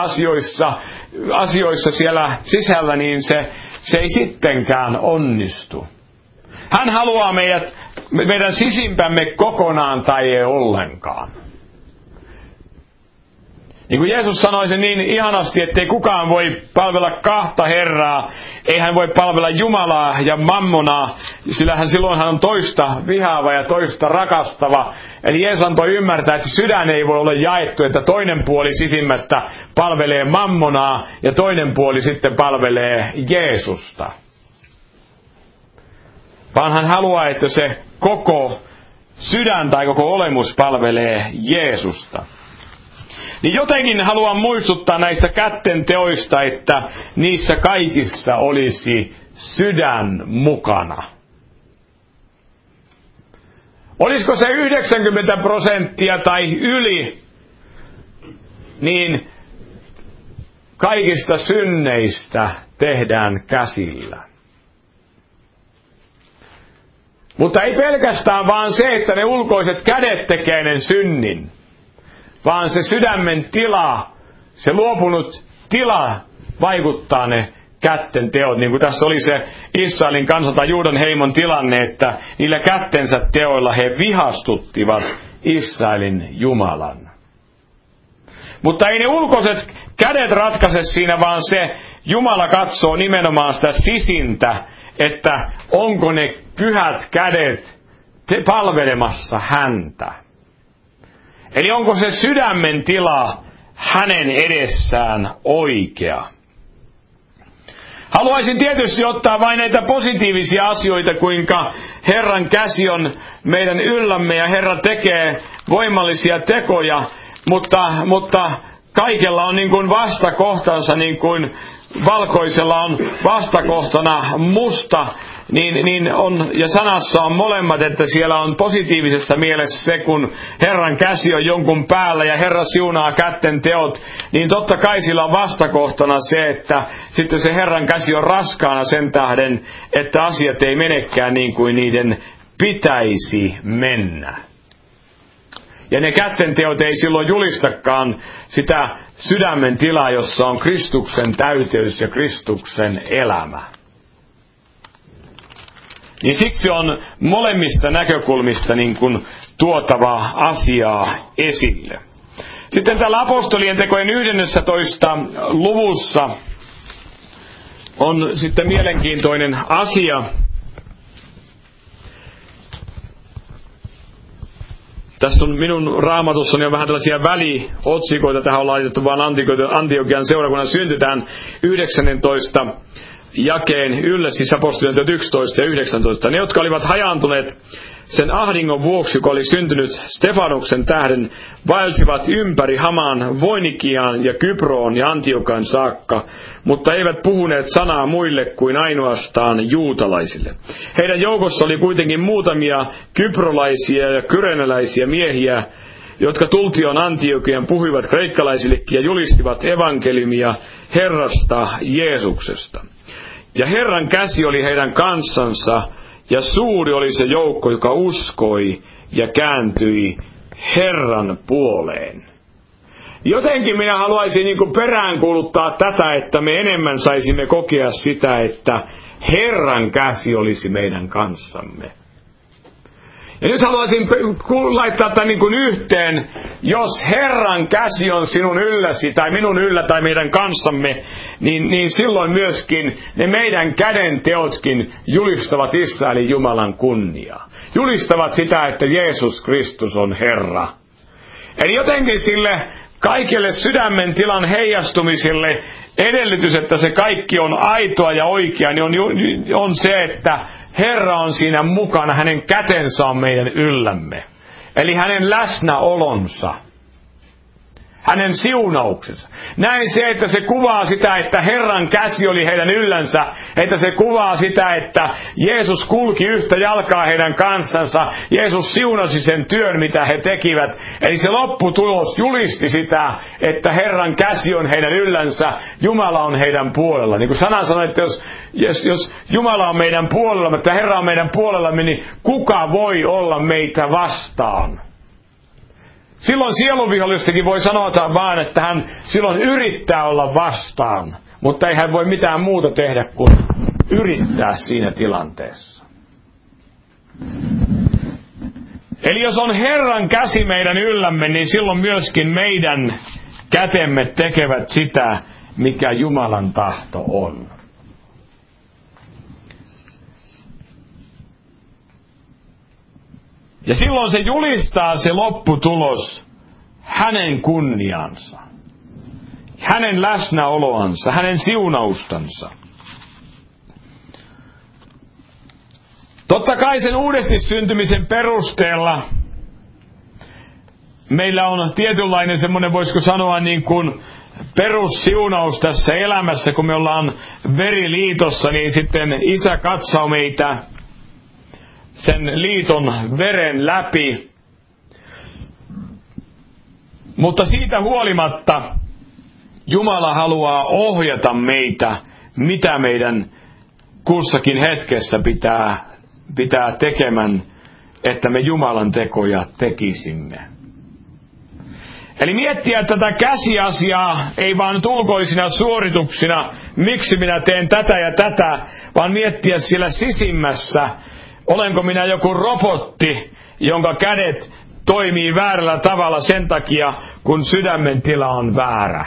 asioissa siellä sisällä, niin se ei sittenkään onnistu. Hän haluaa meidän sisimpämme kokonaan tai ei ollenkaan. Niin kuin Jeesus sanoi sen niin ihanasti, ettei kukaan voi palvella kahta Herraa, ei hän voi palvella Jumalaa ja mammonaa, sillä silloin hän on toista vihaava ja toista rakastava. Eli Jeesus antoi ymmärtää, että sydän ei voi olla jaettu, että toinen puoli sisimmästä palvelee mammonaa ja toinen puoli sitten palvelee Jeesusta. Vaan hän haluaa, että se koko sydän tai koko olemus palvelee Jeesusta. Niin jotenkin haluan muistuttaa näistä kätten teoista, että niissä kaikissa olisi sydän mukana. Olisiko se 90% tai yli, niin kaikista synneistä tehdään käsillä. Mutta ei pelkästään vaan se, että ne ulkoiset kädet tekee ne synnin, vaan se sydämen tila, se luopunut tila vaikuttaa ne kätten teot. Niin kuin tässä oli se Israelin kansan tai Juudan heimon tilanne, että niillä kättensä teoilla he vihastuttivat Israelin Jumalan. Mutta ei ne ulkoiset kädet ratkaise siinä, vaan se Jumala katsoo nimenomaan sitä sisintä, että onko ne pyhät kädet palvelemassa häntä. Eli onko se sydämen tila hänen edessään oikea. Haluaisin tietysti ottaa vain näitä positiivisia asioita, kuinka Herran käsi on meidän yllämme ja Herra tekee voimallisia tekoja, mutta kaikella on niin kuin vastakohtansa, niin kuin valkoisella on vastakohtana musta, niin on, ja sanassa on molemmat, että siellä on positiivisessa mielessä se, kun Herran käsi on jonkun päällä ja Herra siunaa kätten teot, niin totta kai sillä on vastakohtana se, että sitten se Herran käsi on raskaana sen tähden, että asiat ei menekään niin kuin niiden pitäisi mennä. Ja ne kättenteot ei silloin julistakaan sitä sydämen tilaa, jossa on Kristuksen täyteys ja Kristuksen elämä. Niin siksi on molemmista näkökulmista niin kuin tuotava asiaa esille. Sitten täällä apostolien tekojen 11. luvussa on sitten mielenkiintoinen asia. Tässä on minun raamatussani on vähän tällaisia väliotsikoita, tähän on laitettu vaan Antiokian seurakunnan syntytään 19 jakeen ylle, siis apostolien 11 ja 19. Ne, jotka olivat hajaantuneet sen ahdingon vuoksi, joka oli syntynyt Stefanuksen tähden, vaelsivat ympäri Hamaan, Voinikiaan ja Kyproon ja Antiokan saakka, mutta eivät puhuneet sanaa muille kuin ainoastaan juutalaisille. Heidän joukossa oli kuitenkin muutamia kyprolaisia ja kyreneläisiä miehiä, jotka tultion Antiokian puhuivat kreikkalaisillekin ja julistivat evankeliumia Herrasta Jeesuksesta. Ja Herran käsi oli heidän kanssansa, ja suuri oli se joukko, joka uskoi ja kääntyi Herran puoleen. Jotenkin minä haluaisin niin kuin peräänkuuluttaa tätä, että me enemmän saisimme kokea sitä, että Herran käsi olisi meidän kanssamme. Ja nyt haluaisin laittaa tämän niin kuin yhteen, jos Herran käsi on sinun ylläsi tai minun yllä tai meidän kanssamme, niin silloin myöskin ne meidän käden teotkin julistavat Israelin Jumalan kunniaa. Julistavat sitä, että Jeesus Kristus on Herra. Eli jotenkin sille kaikille sydämen tilan heijastumisille edellytys, että se kaikki on aitoa ja oikea, niin on se, että Herra on siinä mukana, hänen kätensä on meidän yllämme. Eli hänen läsnäolonsa, hänen siunauksensa. Näin se, että se kuvaa sitä, että Herran käsi oli heidän yllänsä, että se kuvaa sitä, että Jeesus kulki yhtä jalkaa heidän kanssansa, Jeesus siunasi sen työn, mitä he tekivät. Eli se lopputulos julisti sitä, että Herran käsi on heidän yllänsä, Jumala on heidän puolella. Niin kuin sana sanoi, että jos Jumala on meidän puolella, että Herra on meidän puolellamme, niin kuka voi olla meitä vastaan? Silloin sieluvihollistakin voi sanoa vaan, että hän silloin yrittää olla vastaan, mutta ei hän voi mitään muuta tehdä kuin yrittää siinä tilanteessa. Eli jos on Herran käsi meidän yllämme, niin silloin myöskin meidän kätemme tekevät sitä, mikä Jumalan tahto on. Ja silloin se julistaa se lopputulos hänen kunniansa, hänen läsnäoloansa, hänen siunaustansa. Totta kai sen uudesti syntymisen perusteella meillä on tietynlainen semmoinen, voisiko sanoa niin kuin perussiunaus tässä elämässä, kun me ollaan veriliitossa, niin sitten Isä katsoo meitä sen liiton veren läpi. Mutta siitä huolimatta Jumala haluaa ohjata meitä, mitä meidän kussakin hetkessä pitää tekemään, että me Jumalan tekoja tekisimme. Eli miettiä tätä käsiasiaa ei vaan ulkoisina suorituksina, miksi minä teen tätä ja tätä, vaan miettiä siellä sisimmässä, olenko minä joku robotti, jonka kädet toimii väärällä tavalla sen takia, kun sydämen tila on väärä.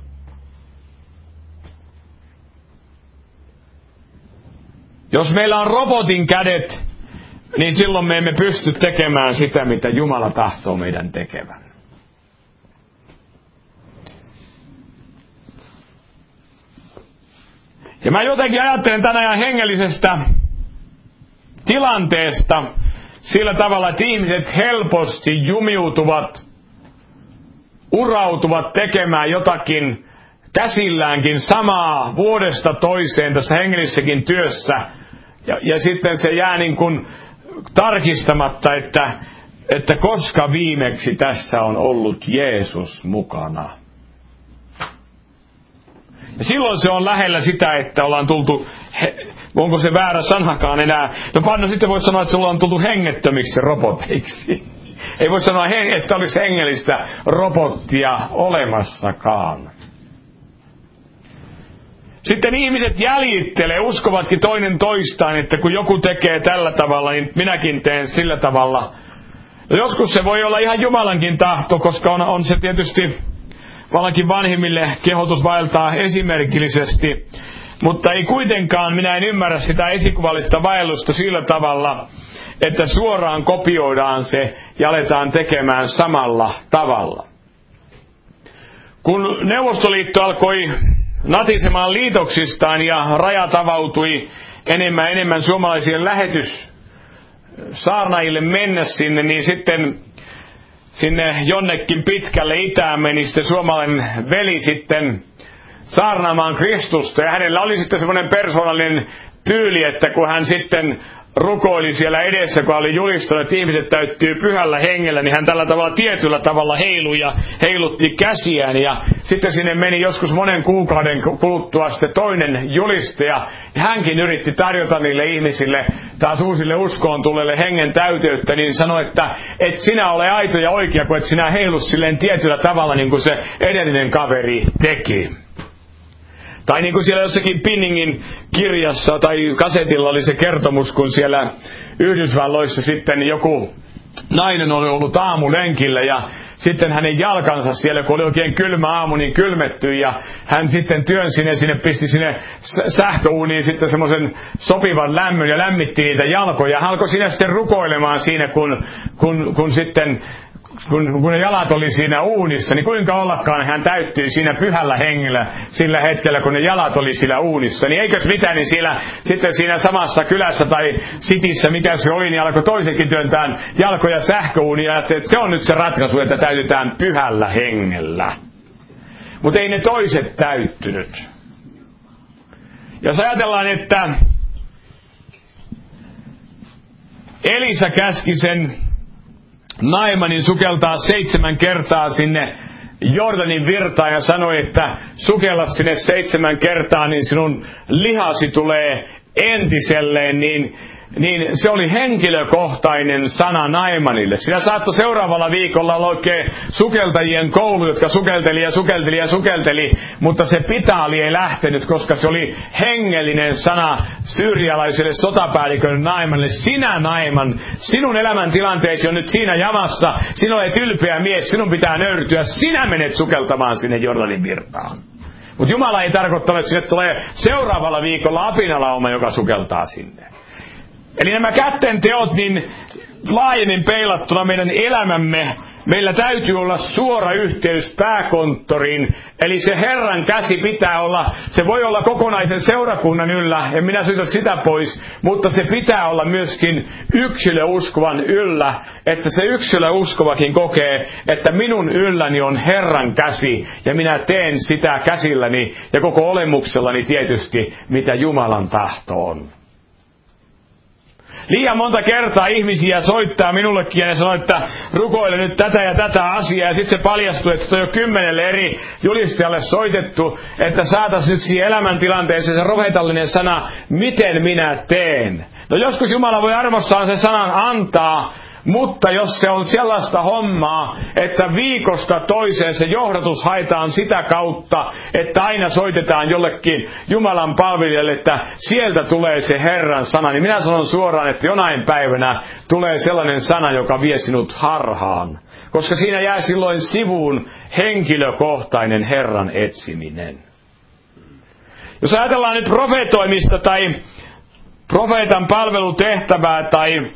Jos meillä on robotin kädet, niin silloin me emme pysty tekemään sitä, mitä Jumala tahtoo meidän tekevän. Ja mä jotenkin ajattelen tänä ajan hengellisestä tilanteesta sillä tavalla, että ihmiset helposti jumiutuvat, urautuvat tekemään jotakin käsilläänkin samaa vuodesta toiseen tässä hengellisessäkin työssä. Ja sitten se jää niin kuin tarkistamatta, että koska viimeksi tässä on ollut Jeesus mukana. Ja silloin se on lähellä sitä, että ollaan tultu, onko se väärä sanakaan enää, no sitten voi sanoa, että se ollaan tultu hengettömiksi roboteiksi. Ei voi sanoa, että olisi hengellistä robottia olemassakaan. Sitten ihmiset jäljittelee, uskovatkin toinen toistaan, että kun joku tekee tällä tavalla, niin minäkin teen sillä tavalla. No joskus se voi olla ihan Jumalankin tahto, koska on se tietysti vallankin vanhimmille kehotus vaeltaa esimerkillisesti. Mutta ei kuitenkaan, minä en ymmärrä sitä esikuvallista vaellusta sillä tavalla, että suoraan kopioidaan se ja aletaan tekemään samalla tavalla. Kun Neuvostoliitto alkoi natisemaan liitoksistaan ja rajat avautui enemmän suomalaisille saarnaajille mennä sinne, niin sitten sinne jonnekin pitkälle itään meni sitten suomalainen veli sitten saarnaamaan Kristusta. Ja hänellä oli sitten semmoinen persoonallinen tyyli, että kun hän sitten rukoili siellä edessä, kun oli julistanut, että ihmiset täyttyy pyhällä hengellä, niin hän tällä tavalla tietyllä tavalla heilui ja heilutti käsiään. Ja sitten sinne meni joskus monen kuukauden kuluttua sitten toinen julistaja. Ja hänkin yritti tarjota niille ihmisille, taas uusille uskoon tulleille hengen täyteyttä, niin sanoi, että et sinä ole aito ja oikea, kun et sinä heilu silleen tietyllä tavalla, niin kuin se edellinen kaveri teki. Tai niin kuin siellä jossakin Pinningin kirjassa tai kasetilla oli se kertomus, kun siellä Yhdysvalloissa sitten joku nainen oli ollut aamulenkillä ja sitten hänen jalkansa siellä, kun oli oikein kylmä aamu, niin kylmettyi ja hän sitten työnsi sinne, pisti sinne sähköuuniin sitten semmoisen sopivan lämmön ja lämmitti niitä jalkoja. Hän alkoi siinä sitten rukoilemaan siinä, kun ne jalat oli siinä uunissa, niin kuinka ollakaan hän täyttyi siinä pyhällä hengellä sillä hetkellä, kun ne jalat oli siinä uunissa. Niin eikös mitään, niin sitten siinä samassa kylässä tai sitissä, mikä se oli, niin alkoi toisenkin työntää jalkoja sähköuunia, että se on nyt se ratkaisu, että täytetään pyhällä hengellä. Mutta ei ne toiset täyttynyt. Jos ajatellaan, että Elisa käski sen Naamanin sukeltaa 7 kertaa sinne Jordanin virtaan ja sanoi, että sukella sinne 7 kertaa, niin sinun lihasi tulee entiselleen, niin se oli henkilökohtainen sana Naamanille. Siinä saattoi seuraavalla viikolla olla oikein sukeltajien koulu, jotka sukelteli, mutta se pitaali ei lähtenyt, koska se oli hengellinen sana syyrialaiselle sotapäällikön Naamanille. Sinä Naaman, sinun elämäntilanteesi on nyt siinä jamassa, sinä olet ylpeä mies, sinun pitää nöyrtyä, sinä menet sukeltamaan sinne Jordanin virtaan. Mutta Jumala ei tarkoittanut, että sinne tulee seuraavalla viikolla apinalauma, joka sukeltaa sinne. Eli nämä kätten teot, niin laajemmin peilattuna meidän elämämme, meillä täytyy olla suora yhteys pääkonttoriin. Eli se Herran käsi pitää olla, se voi olla kokonaisen seurakunnan yllä, en minä syytä sitä pois, mutta se pitää olla myöskin yksilöuskovan yllä, että se yksilöuskovakin kokee, että minun ylläni on Herran käsi, ja minä teen sitä käsilläni ja koko olemuksellani tietysti, mitä Jumalan tahto on. Liian monta kertaa ihmisiä soittaa minullekin ja ne sanoo, että rukoile nyt tätä ja tätä asiaa. Ja sitten se paljastuu, että sitä on jo 10 eri julistajalle soitettu, että saataisiin nyt siihen elämäntilanteeseen se profeetallinen sana, miten minä teen. No joskus Jumala voi armossaan sen sanan antaa, mutta jos se on sellaista hommaa, että viikosta toiseen se johdatus haetaan sitä kautta, että aina soitetaan jollekin Jumalan palvelijalle, että sieltä tulee se Herran sana, niin minä sanon suoraan, että jonain päivänä tulee sellainen sana, joka vie sinut harhaan. Koska siinä jää silloin sivuun henkilökohtainen Herran etsiminen. Jos ajatellaan nyt profetoimista tai profeetan palvelutehtävää tai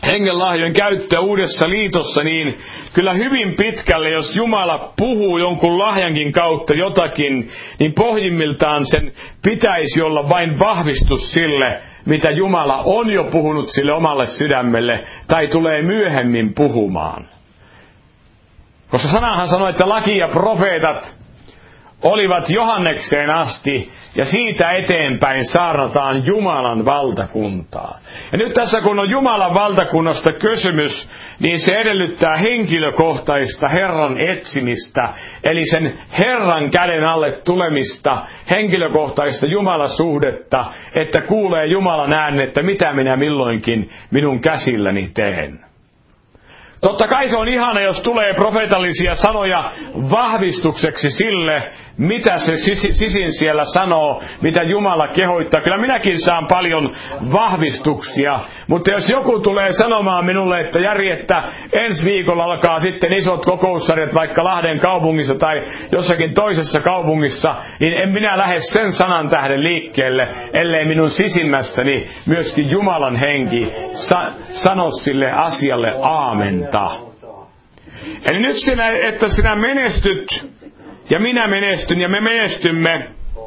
hengenlahjojen käyttö uudessa liitossa, niin kyllä hyvin pitkälle, jos Jumala puhuu jonkun lahjankin kautta jotakin, niin pohjimmiltaan sen pitäisi olla vain vahvistus sille, mitä Jumala on jo puhunut sille omalle sydämelle, tai tulee myöhemmin puhumaan. Koska sanahan sanoi, että laki ja profeetat olivat Johannekseen asti, ja siitä eteenpäin saarnataan Jumalan valtakuntaa. Ja nyt tässä kun on Jumalan valtakunnasta kysymys, niin se edellyttää henkilökohtaista Herran etsimistä, eli sen Herran käden alle tulemista, henkilökohtaista Jumalasuhdetta, että kuulee Jumalan äänen, että mitä minä milloinkin minun käsilläni teen. Totta kai se on ihana, jos tulee profeetallisia sanoja vahvistukseksi sille, mitä se sisin siellä sanoo, mitä Jumala kehoittaa. Kyllä minäkin saan paljon vahvistuksia, mutta jos joku tulee sanomaan minulle, että Jari, että ensi viikolla alkaa sitten isot kokoussarjat vaikka Lahden kaupungissa tai jossakin toisessa kaupungissa, niin en minä lähde sen sanan tähden liikkeelle, ellei minun sisimmässäni myöskin Jumalan henki sano sille asialle aamenta. Eli nyt että sinä menestyt ja minä menestyn ja me menestymme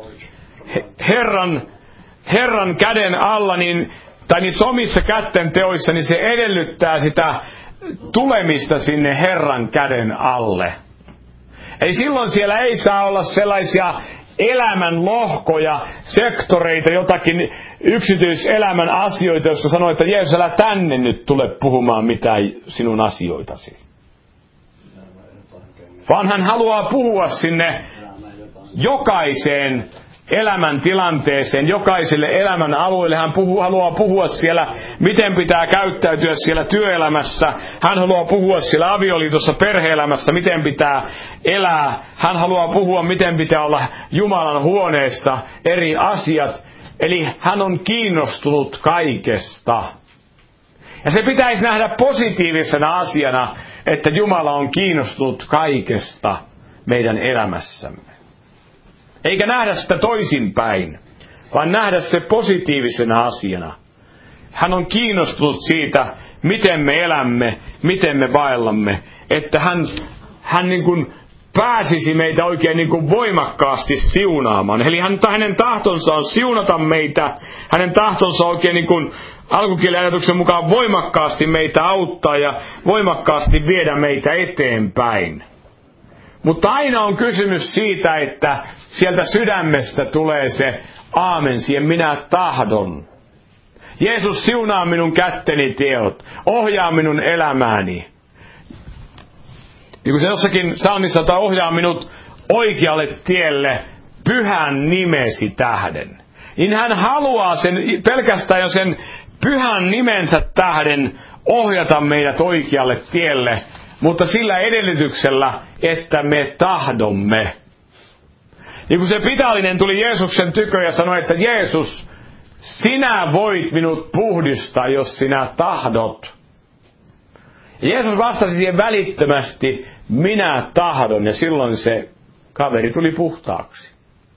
Herran käden alla, tai niissä omissa kätten teoissa, niin se edellyttää sitä tulemista sinne Herran käden alle. Eli silloin siellä ei saa olla sellaisia elämän lohkoja, sektoreita, jotakin yksityiselämän asioita, jossa sanoo, että Jeesus, älä tänne nyt tule puhumaan mitään sinun asioitasi. Vaan hän haluaa puhua sinne jokaiseen elämän tilanteeseen, jokaiselle elämän alueelle. Hän haluaa puhua siellä, miten pitää käyttäytyä siellä työelämässä. Hän haluaa puhua siellä avioliitossa, perhe-elämässä, miten pitää elää. Hän haluaa puhua, miten pitää olla Jumalan huoneesta, eri asiat. Eli hän on kiinnostunut kaikesta. Ja se pitäisi nähdä positiivisena asiana, että Jumala on kiinnostunut kaikesta meidän elämässämme. Eikä nähdä sitä toisinpäin, vaan nähdä se positiivisena asiana. Hän on kiinnostunut siitä, miten me elämme, miten me vaellamme, että hän niin kuin pääsisi meitä oikein niin kuin voimakkaasti siunaamaan. Eli hänen tahtonsa on siunata meitä, hänen tahtonsa oikein niin kuin alkukielen ajatuksen mukaan voimakkaasti meitä auttaa ja voimakkaasti viedä meitä eteenpäin. Mutta aina on kysymys siitä, että sieltä sydämestä tulee se aamen, siihen minä tahdon. Jeesus, siunaa minun kätteni teot, ohjaa minun elämääni. Niin kuin se jossakin psalmissa, tai ohjaa minut oikealle tielle pyhän nimesi tähden. Niin hän haluaa pelkästään jo sen pyhän nimensä tähden ohjata meidät oikealle tielle, mutta sillä edellytyksellä, että me tahdomme. Niin kuin se pitallinen tuli Jeesuksen tykö ja sanoi, että Jeesus, sinä voit minut puhdistaa, jos sinä tahdot. Ja Jeesus vastasi siihen välittömästi, minä tahdon, ja silloin se kaveri tuli puhtaaksi.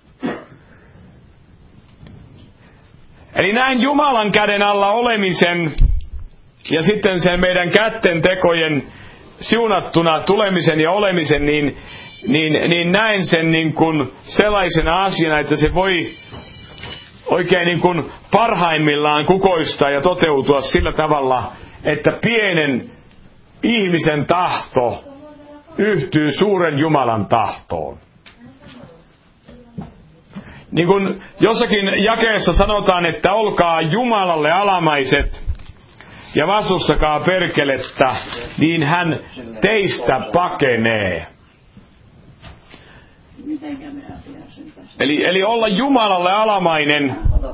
Eli näin Jumalan käden alla olemisen ja sitten sen meidän kätten tekojen siunattuna tulemisen ja olemisen, niin näen sen niin kuin sellaisena asiana, että se voi oikein niin kuin parhaimmillaan kukoistaa ja toteutua sillä tavalla, että pienen ihmisen tahto yhtyy suuren Jumalan tahtoon. Niin kuin jossakin jakeessa sanotaan, että olkaa Jumalalle alamaiset ja vastustakaa perkelettä, niin hän teistä pakenee. Eli olla Jumalalle alamainen,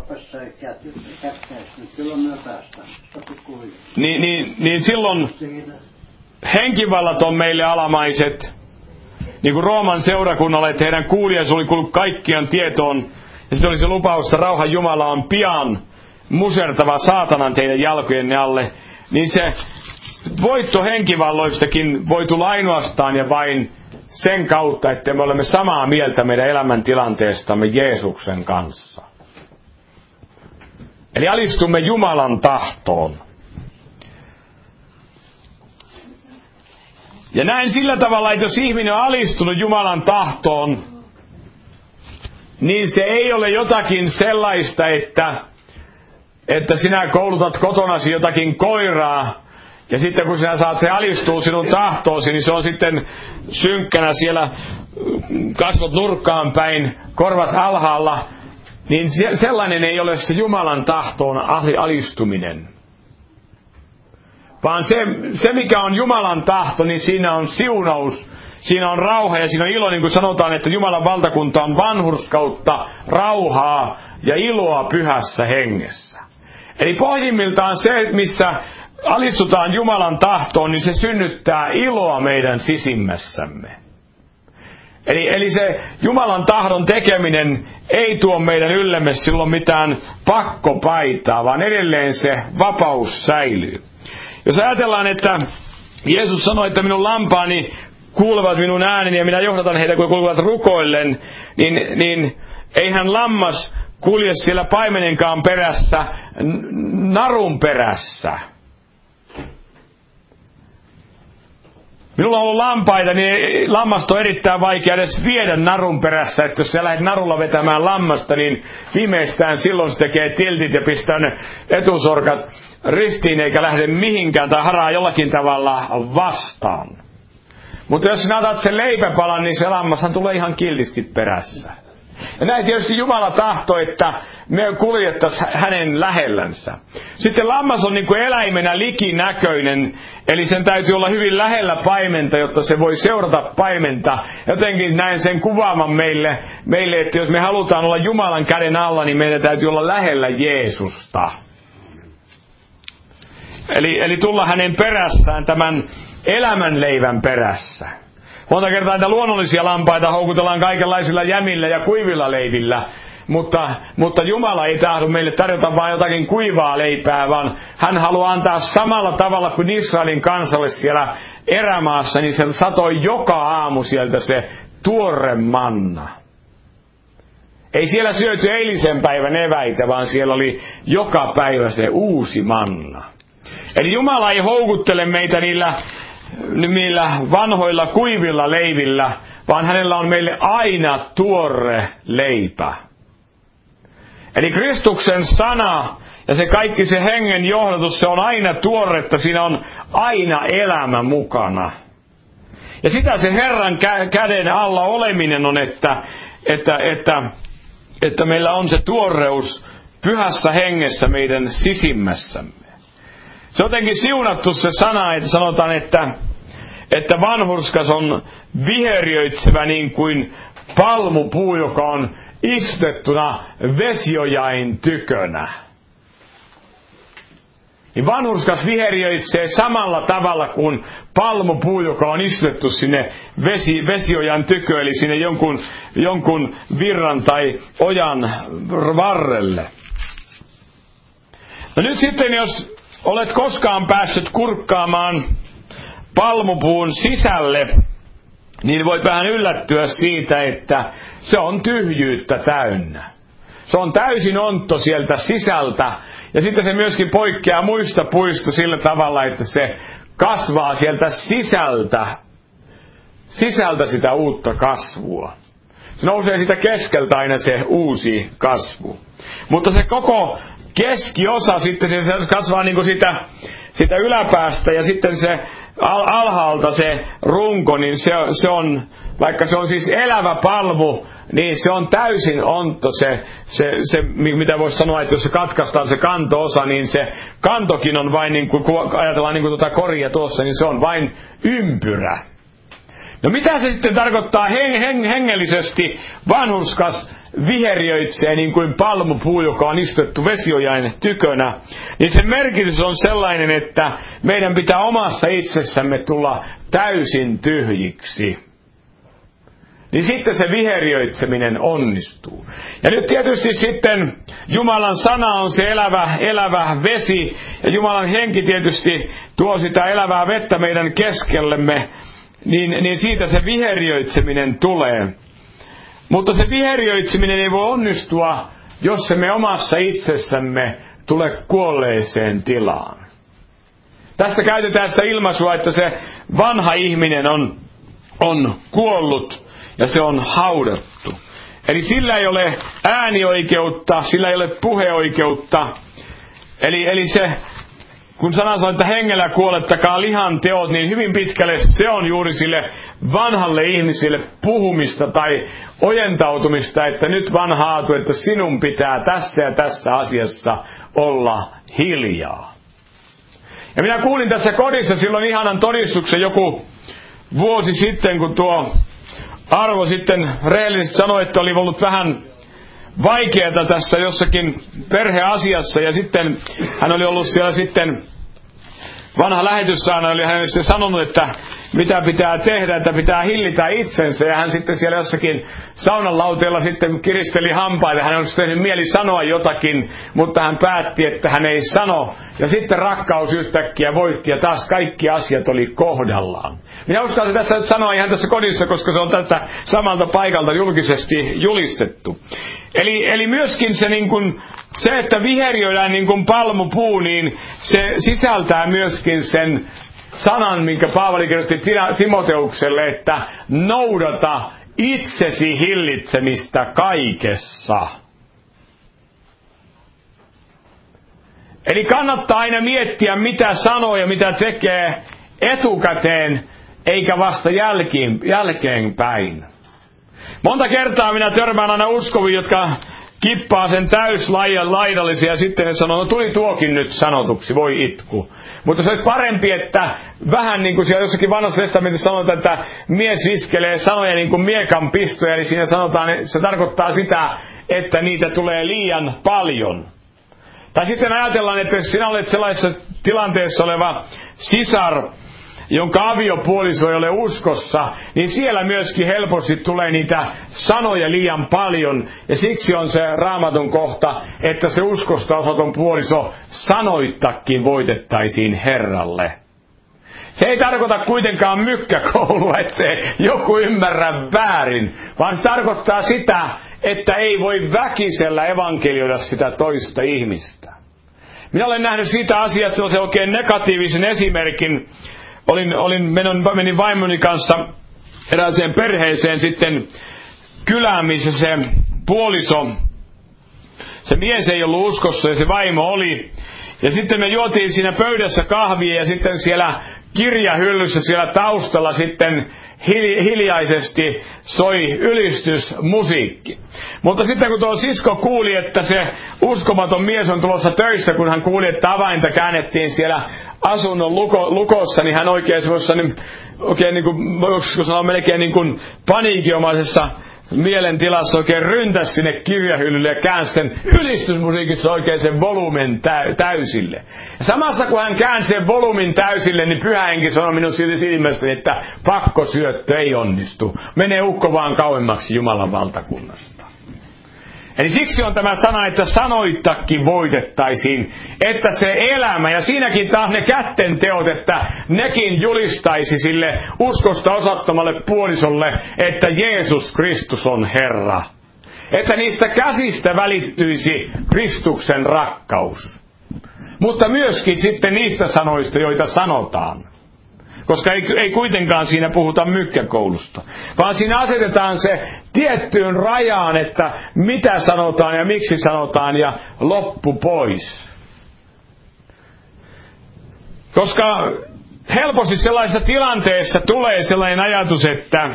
niin silloin henkivallat on meille alamaiset. Niin kuin Rooman seurakunnalle, että heidän kuulijansa oli kuullut kaikkiaan tietoon. Ja sitten oli se lupaus, että rauhan Jumala on pian musertava saatanan teidän jalkojenne alle. Niin se voitto henkivalloistakin voi tulla ainoastaan ja vain sen kautta, että me olemme samaa mieltä meidän elämäntilanteestamme Jeesuksen kanssa. Eli alistumme Jumalan tahtoon. Ja näin sillä tavalla, että jos ihminen on alistunut Jumalan tahtoon, niin se ei ole jotakin sellaista, että sinä koulutat kotonasi jotakin koiraa, ja sitten kun sinä saat se alistuu sinun tahtoosi, niin se on sitten synkkänä siellä kasvot nurkkaan päin, korvat alhaalla, niin sellainen ei ole se Jumalan tahtoon alistuminen. Vaan se mikä on Jumalan tahto, niin siinä on siunaus, siinä on rauha ja siinä on ilo, niin kuin sanotaan, että Jumalan valtakunta on vanhurskautta, rauhaa ja iloa pyhässä hengessä. Eli pohjimmiltaan se, missä alistutaan Jumalan tahtoon, niin se synnyttää iloa meidän sisimmässämme. Eli se Jumalan tahdon tekeminen ei tuo meidän yllemme silloin mitään pakkopaitaa, vaan edelleen se vapaus säilyy. Jos ajatellaan, että Jeesus sanoi, että minun lampaani kuulevat minun ääneni ja minä johdatan heitä, kun kulkevat rukoillen, niin eihän lammas kulje siellä paimenenkaan perässä, narun perässä. Minulla on ollut lampaita, niin lammasta on erittäin vaikea edes viedä narun perässä, että jos sä lähdet narulla vetämään lammasta, niin viimeistään silloin se tekee tiltit ja pistää ne etusorkat ristiin eikä lähde mihinkään tai haraa jollakin tavalla vastaan. Mutta jos sinä otat sen leipäpalan, niin se lammashan tulee ihan kiltisti perässä. Ja näin tietysti Jumala tahtoi, että me kuljettaisiin hänen lähellänsä. Sitten lammas on niin kuin eläimenä likinäköinen, eli sen täytyy olla hyvin lähellä paimenta, jotta se voi seurata paimenta. Jotenkin näin sen kuvaaman meille, että jos me halutaan olla Jumalan käden alla, niin meidän täytyy olla lähellä Jeesusta. Eli tulla hänen perässään, tämän elämänleivän perässä. Monta kertaa näitä luonnollisia lampaita houkutellaan kaikenlaisilla jämillä ja kuivilla leivillä, mutta Jumala ei tahdo meille tarjota vain jotakin kuivaa leipää, vaan hän haluaa antaa samalla tavalla kuin Israelin kansalle siellä erämaassa, niin se satoi joka aamu sieltä se tuore manna. Ei siellä syöty eilisen päivän eväitä, vaan siellä oli joka päivä se uusi manna. Eli Jumala ei houkuttele meitä niillä vanhoilla kuivilla leivillä, vaan hänellä on meille aina tuore leipä. Eli Kristuksen sana ja se kaikki se hengen johdatus, se on aina tuoretta, siinä on aina elämä mukana. Ja sitä se Herran käden alla oleminen on, että meillä on se tuoreus pyhässä hengessä meidän sisimmässämme. Se on jotenkin siunattu se sana, että sanotaan, että vanhurskas on viheriöitsevä niin kuin palmupuu, joka on istutettuna vesiojain tykönä. Niin vanhurskas viheriöitsee samalla tavalla kuin palmupuu, joka on istutettu sinne vesiojan tykö, eli sinne jonkun virran tai ojan varrelle. No nyt sitten, jos olet koskaan päässyt kurkkaamaan palmupuun sisälle, niin voit vähän yllättyä siitä, että se on tyhjyyttä täynnä. Se on täysin ontto sieltä sisältä, ja sitten se myöskin poikkeaa muista puista sillä tavalla, että se kasvaa sieltä sisältä sitä uutta kasvua. Se nousee sitä keskeltä aina se uusi kasvu. Mutta se koko keskiosa sitten, se kasvaa niin kuin sitä yläpäästä ja sitten se alhaalta se runko, niin se on, vaikka se on siis elävä palmu, niin se on täysin ontto se mitä voisi sanoa, että jos se katkaistaan se kanto-osa, niin se kantokin on vain, niin kuin ajatellaan niin kuin tuota koria tuossa, niin se on vain ympyrä. No mitä se sitten tarkoittaa hengellisesti? Vanhurskas viheriöitsee niin kuin palmupuu, joka on istutettu vesiojain tykönä, niin sen merkitys on sellainen, että meidän pitää omassa itsessämme tulla täysin tyhjiksi. Niin sitten se viheriöitseminen onnistuu. Ja nyt tietysti sitten Jumalan sana on se elävä vesi, ja Jumalan henki tietysti tuo sitä elävää vettä meidän keskellemme, niin siitä se viheriöitseminen tulee. Mutta se viheriöitseminen ei voi onnistua, jos emme omassa itsessämme tule kuolleeseen tilaan. Tästä käytetään sitä ilmaisua, että se vanha ihminen on kuollut ja se on haudattu. Eli sillä ei ole äänioikeutta, sillä ei ole puheoikeutta. Eli se, kun sana sanoo, että hengellä kuolettakaa lihan teot, niin hyvin pitkälle se on juuri sille vanhalle ihmisille puhumista tai ojentautumista, että nyt vanha aatu, että sinun pitää tässä ja tässä asiassa olla hiljaa. Ja minä kuulin tässä kodissa silloin ihanan todistuksen joku vuosi sitten, kun tuo Arvo sitten reellisesti sanoi, että oli ollut vähän vaikeata tässä jossakin perheasiassa, ja sitten hän oli ollut siellä sitten, vanha lähetyssaana oli hänelle sitten sanonut, että mitä pitää tehdä, että pitää hillitä itsensä, ja hän sitten siellä jossakin saunan lauteella sitten kiristeli hampaita, hän olisi tehnyt mieli sanoa jotakin, mutta hän päätti, että hän ei sano, ja sitten rakkaus yhtäkkiä voitti, ja taas kaikki asiat oli kohdallaan. Minä uskallan tässä nyt sanoa ihan tässä kodissa, koska se on tältä samalta paikalta julkisesti julistettu. Eli myöskin se, niin kuin, se, että viheriöidään niin kuin palmupuu, niin se sisältää myöskin sen sanan, minkä Paavali kirjoitti Timoteukselle, että noudata itsesi hillitsemistä kaikessa. Eli kannattaa aina miettiä, mitä sanoo ja mitä tekee etukäteen, eikä vasta jälkeenpäin. Monta kertaa minä törmään aina uskoviin, jotka kippaa sen täyslaidallisia ja sitten ne sanoo, no tuli tuokin nyt sanotuksi, voi itku. Mutta se olisi parempi, että vähän niin kuin siellä jossakin vanhassa testamentissa sanotaan, että mies viskelee sanoja niin kuin miekan pistoja, eli siinä sanotaan, se tarkoittaa sitä, että niitä tulee liian paljon. Tai sitten ajatellaan, että jos sinä olet sellaisessa tilanteessa oleva sisar, jonka aviopuoliso ei ole uskossa, niin siellä myöskin helposti tulee niitä sanoja liian paljon. Ja siksi on se Raamatun kohta, että se uskosta osaton puoliso sanoittakin voitettaisiin Herralle. Se ei tarkoita kuitenkaan mykkäkoulua, ettei joku ymmärrä väärin, vaan se tarkoittaa sitä, että ei voi väkisellä evankelioida sitä toista ihmistä. Minä olen nähnyt siitä asiasta sellaisen oikein negatiivisen esimerkin. Menin vaimoni kanssa erääseen perheeseen sitten kylään, missä se puoliso, se mies ei ollut uskossa ja se vaimo oli. Ja sitten me juotiin siinä pöydässä kahvia ja sitten siellä kirjahyllyssä siellä taustalla sitten hiljaisesti soi ylistysmusiikki. Mutta sitten kun tuo sisko kuuli, että se uskomaton mies on tulossa töistä, kun hän kuuli, että avainta käännettiin siellä asunnon lukossa, niin hän oikein semmoisessa, niin kuin, voisiko sanoa melkein niin kuin paniikinomaisessa mielentilassa oikein ryntäsi sinne kirjahyllylle ja käänsi sen ylistysmusiikissa oikein sen volyymin täysille. Ja samassa kun hän käänsi sen volyymin täysille, niin Pyhä Henki sanoi minun silmässäni, että pakkosyöttö ei onnistu. Menee ukko vaan kauemmaksi Jumalan valtakunnasta. Eli siksi on tämä sana, että sanoittakin voitettaisiin, että se elämä, ja siinäkin taas ne kätten teot, että nekin julistaisi sille uskosta osattomalle puolisolle, että Jeesus Kristus on Herra. Että niistä käsistä välittyisi Kristuksen rakkaus. Mutta myöskin sitten niistä sanoista, joita sanotaan. Koska ei kuitenkaan siinä puhuta mykkäkoulusta, vaan siinä asetetaan se tiettyyn rajaan, että mitä sanotaan ja miksi sanotaan ja loppu pois. Koska helposti sellaisessa tilanteessa tulee sellainen ajatus,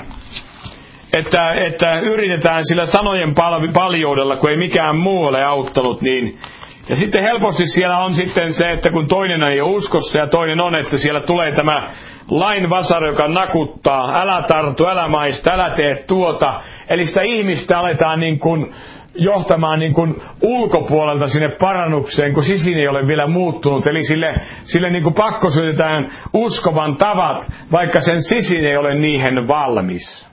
että yritetään sillä sanojen paljoudella, kun ei mikään muu ole auttanut, niin. Ja sitten helposti siellä on sitten se, että kun toinen ei ole uskossa ja toinen on, että siellä tulee tämä lainvasara, joka nakuttaa, älä tartu, älä maista, älä tee tuota. Eli sitä ihmistä aletaan niin kuin johtamaan niin kuin ulkopuolelta sinne parannukseen, kun sisin ei ole vielä muuttunut. Eli sille niin kuin pakkosyötetään uskovan tavat, vaikka sen sisin ei ole niihin valmis.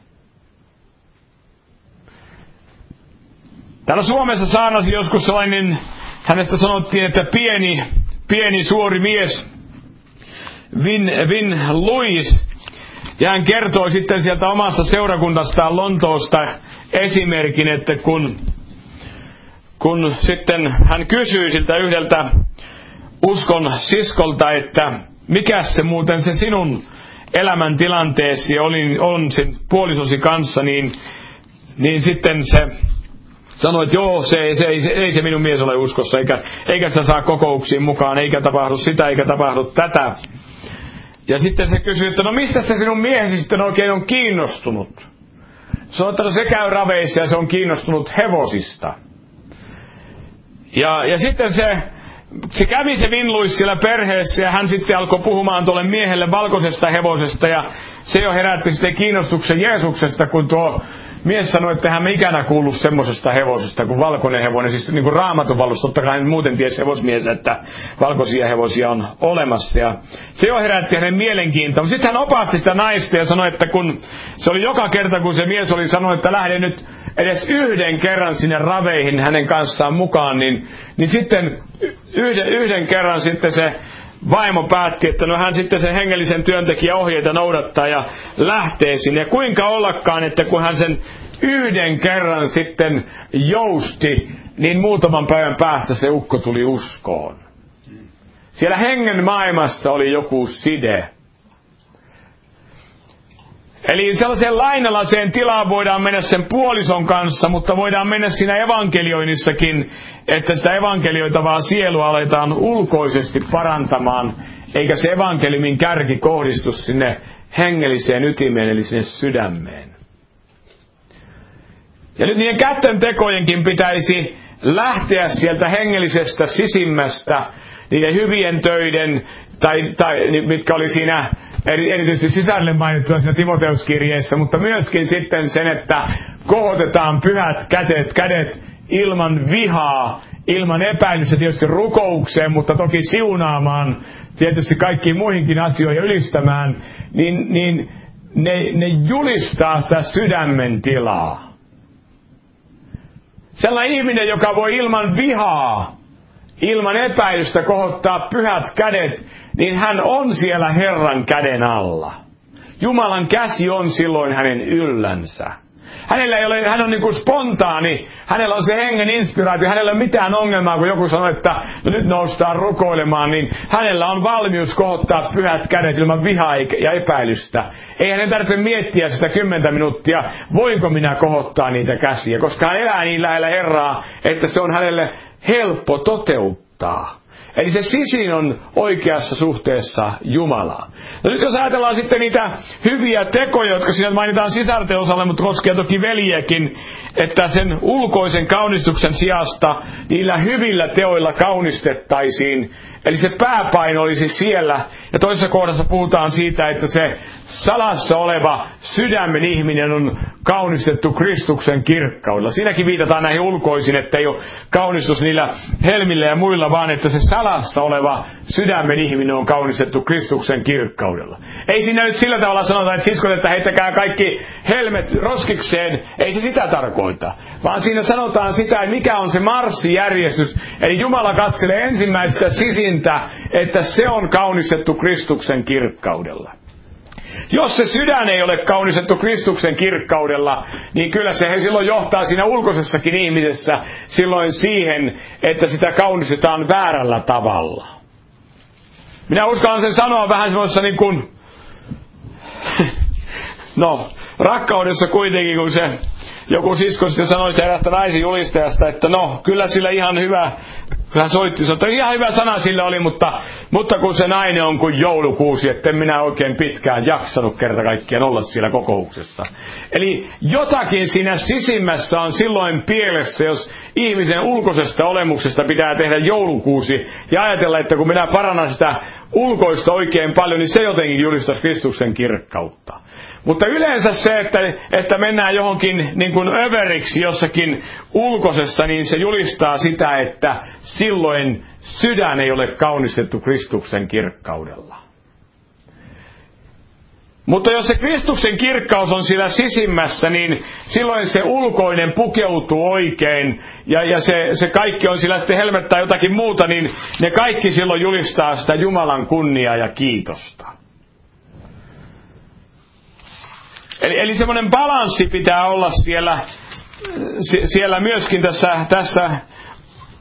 Täällä Suomessa saarnasi joskus sellainen, hänestä sanottiin, että pieni suuri mies, Vin Lewis, ja hän kertoi sitten sieltä omasta seurakunnastaan Lontoosta esimerkin, että kun sitten hän kysyi siltä yhdeltä uskon siskolta, että mikäs se muuten se sinun elämäntilanteesi on sen puolisosi kanssa, niin sitten se sanoi, että joo, ei se minun mies ole uskossa, eikä sitä saa kokouksiin mukaan, eikä tapahdu sitä, eikä tapahdu tätä. Ja sitten se kysyi, että no mistä se sinun miehesi sitten oikein on kiinnostunut? Sanoi, että no se käy raveissa ja se on kiinnostunut hevosista. Ja sitten se kävi se vinluis siellä perheessä ja hän sitten alkoi puhumaan tuolle miehelle valkoisesta hevosesta ja se jo herätti sitten kiinnostuksen Jeesuksesta, kun tuo mies sanoi, että hän ei ikänä kuullut semmoisesta hevosesta kuin valkoinen hevonen. Siis niin kuin Raamatun valossa, totta kai hän muuten tiesi hevosmies, että valkoisia hevosia on olemassa. Ja se jo herätti hänen mielenkiintoa. Mutta sitten hän opasti sitä naista ja sanoi, että kun se oli joka kerta, kun se mies oli sanonut, että lähde nyt edes yhden kerran sinne raveihin hänen kanssaan mukaan, niin sitten yhden kerran sitten se vaimo päätti, että no hän sitten sen hengellisen työntekijän ohjeita noudattaa ja lähtee sinne. Ja kuinka ollakaan, että kun hän sen yhden kerran sitten jousti, niin muutaman päivän päästä se ukko tuli uskoon. Siellä hengen maailmassa oli joku side. Eli sellaiseen lainalaiseen tilaan voidaan mennä sen puolison kanssa, mutta voidaan mennä siinä evankelioinnissakin, että sitä evankelioitavaa sielua aletaan ulkoisesti parantamaan, eikä se evankeliumin kärki kohdistu sinne hengelliseen ytimeen, eli sinne sydämeen. Ja nyt niiden kätten tekojenkin pitäisi lähteä sieltä hengellisestä sisimmästä, niiden hyvien töiden, tai mitkä oli siinä erityisesti sisälle mainittua siinä Timoteuskirjeessä, mutta myöskin sitten sen, että kohotetaan pyhät kädet ilman vihaa, ilman epäilystä tietysti rukoukseen, mutta toki siunaamaan tietysti kaikkiin muihinkin asioihin ylistämään, niin ne julistaa sitä sydämen tilaa. Sellainen ihminen, joka voi ilman vihaa, ilman epäilystä kohottaa pyhät kädet, niin hän on siellä Herran käden alla. Jumalan käsi on silloin hänen yllänsä. Hän on niin kuin spontaani, hänellä on se hengen inspiraatio, hänellä ei ole mitään ongelmaa, kun joku sanoo, että no nyt noustaan rukoilemaan, niin hänellä on valmius kohottaa pyhät kädet ilman vihaa ja epäilystä. Ei hänen tarvitse miettiä sitä 10 minuuttia, voinko minä kohottaa niitä käsiä, koska hän elää niin lähellä Herraa, että se on hänelle helppo toteuttaa. Eli se sisin on oikeassa suhteessa Jumalaan. No nyt jos ajatellaan sitten niitä hyviä tekoja, jotka siinä mainitaan sisarten osalle, mutta koskee toki veljekin, että sen ulkoisen kaunistuksen sijasta niillä hyvillä teoilla kaunistettaisiin. Eli se pääpaino olisi siellä. Ja toisessa kohdassa puhutaan siitä, että se salassa oleva sydämen ihminen on kaunistettu Kristuksen kirkkaudella. Siinäkin viitataan näihin ulkoisiin, että ei ole kaunistus niillä helmillä ja muilla, vaan että se salassa oleva sydämen ihminen on kaunistettu Kristuksen kirkkaudella. Ei siinä nyt sillä tavalla sanota, että siskot, että heittäkää kaikki helmet roskikseen. Ei se sitä tarkoita. Vaan siinä sanotaan sitä, että mikä on se marssijärjestys. Eli Jumala katselee ensimmäistä sisintä, että se on kaunistettu Kristuksen kirkkaudella. Jos se sydän ei ole kaunistettu Kristuksen kirkkaudella, niin kyllä se silloin johtaa siinä ulkoisessakin ihmisessä silloin siihen, että sitä kaunistetaan väärällä tavalla. Minä uskallan sen sanoa vähän semmoisessa niin kuin, rakkaudessa kuitenkin, kun se joku sisko sitten sanoi se erästä naisen julistajasta, että kyllä sillä ihan hyvä, hän soitti, että ihan hyvä sana sillä oli, mutta kun se nainen on kuin joulukuusi, että en minä oikein pitkään jaksanut kerta kaikkiaan olla siellä kokouksessa. Eli jotakin siinä sisimmässä on silloin pielessä, jos ihmisen ulkoisesta olemuksesta pitää tehdä joulukuusi ja ajatella, että kun minä parannan sitä ulkoista oikein paljon, niin se jotenkin julistaisi Kristuksen kirkkautta. Mutta yleensä se, että mennään johonkin niin kuin överiksi jossakin ulkoisessa, niin se julistaa sitä, että silloin sydän ei ole kaunistettu Kristuksen kirkkaudella. Mutta jos se Kristuksen kirkkaus on siellä sisimmässä, niin silloin se ulkoinen pukeutuu oikein ja se kaikki on sillä sitten helmet tai jotakin muuta, niin ne kaikki silloin julistaa sitä Jumalan kunniaa ja kiitosta. Eli semmoinen balanssi pitää olla siellä myöskin tässä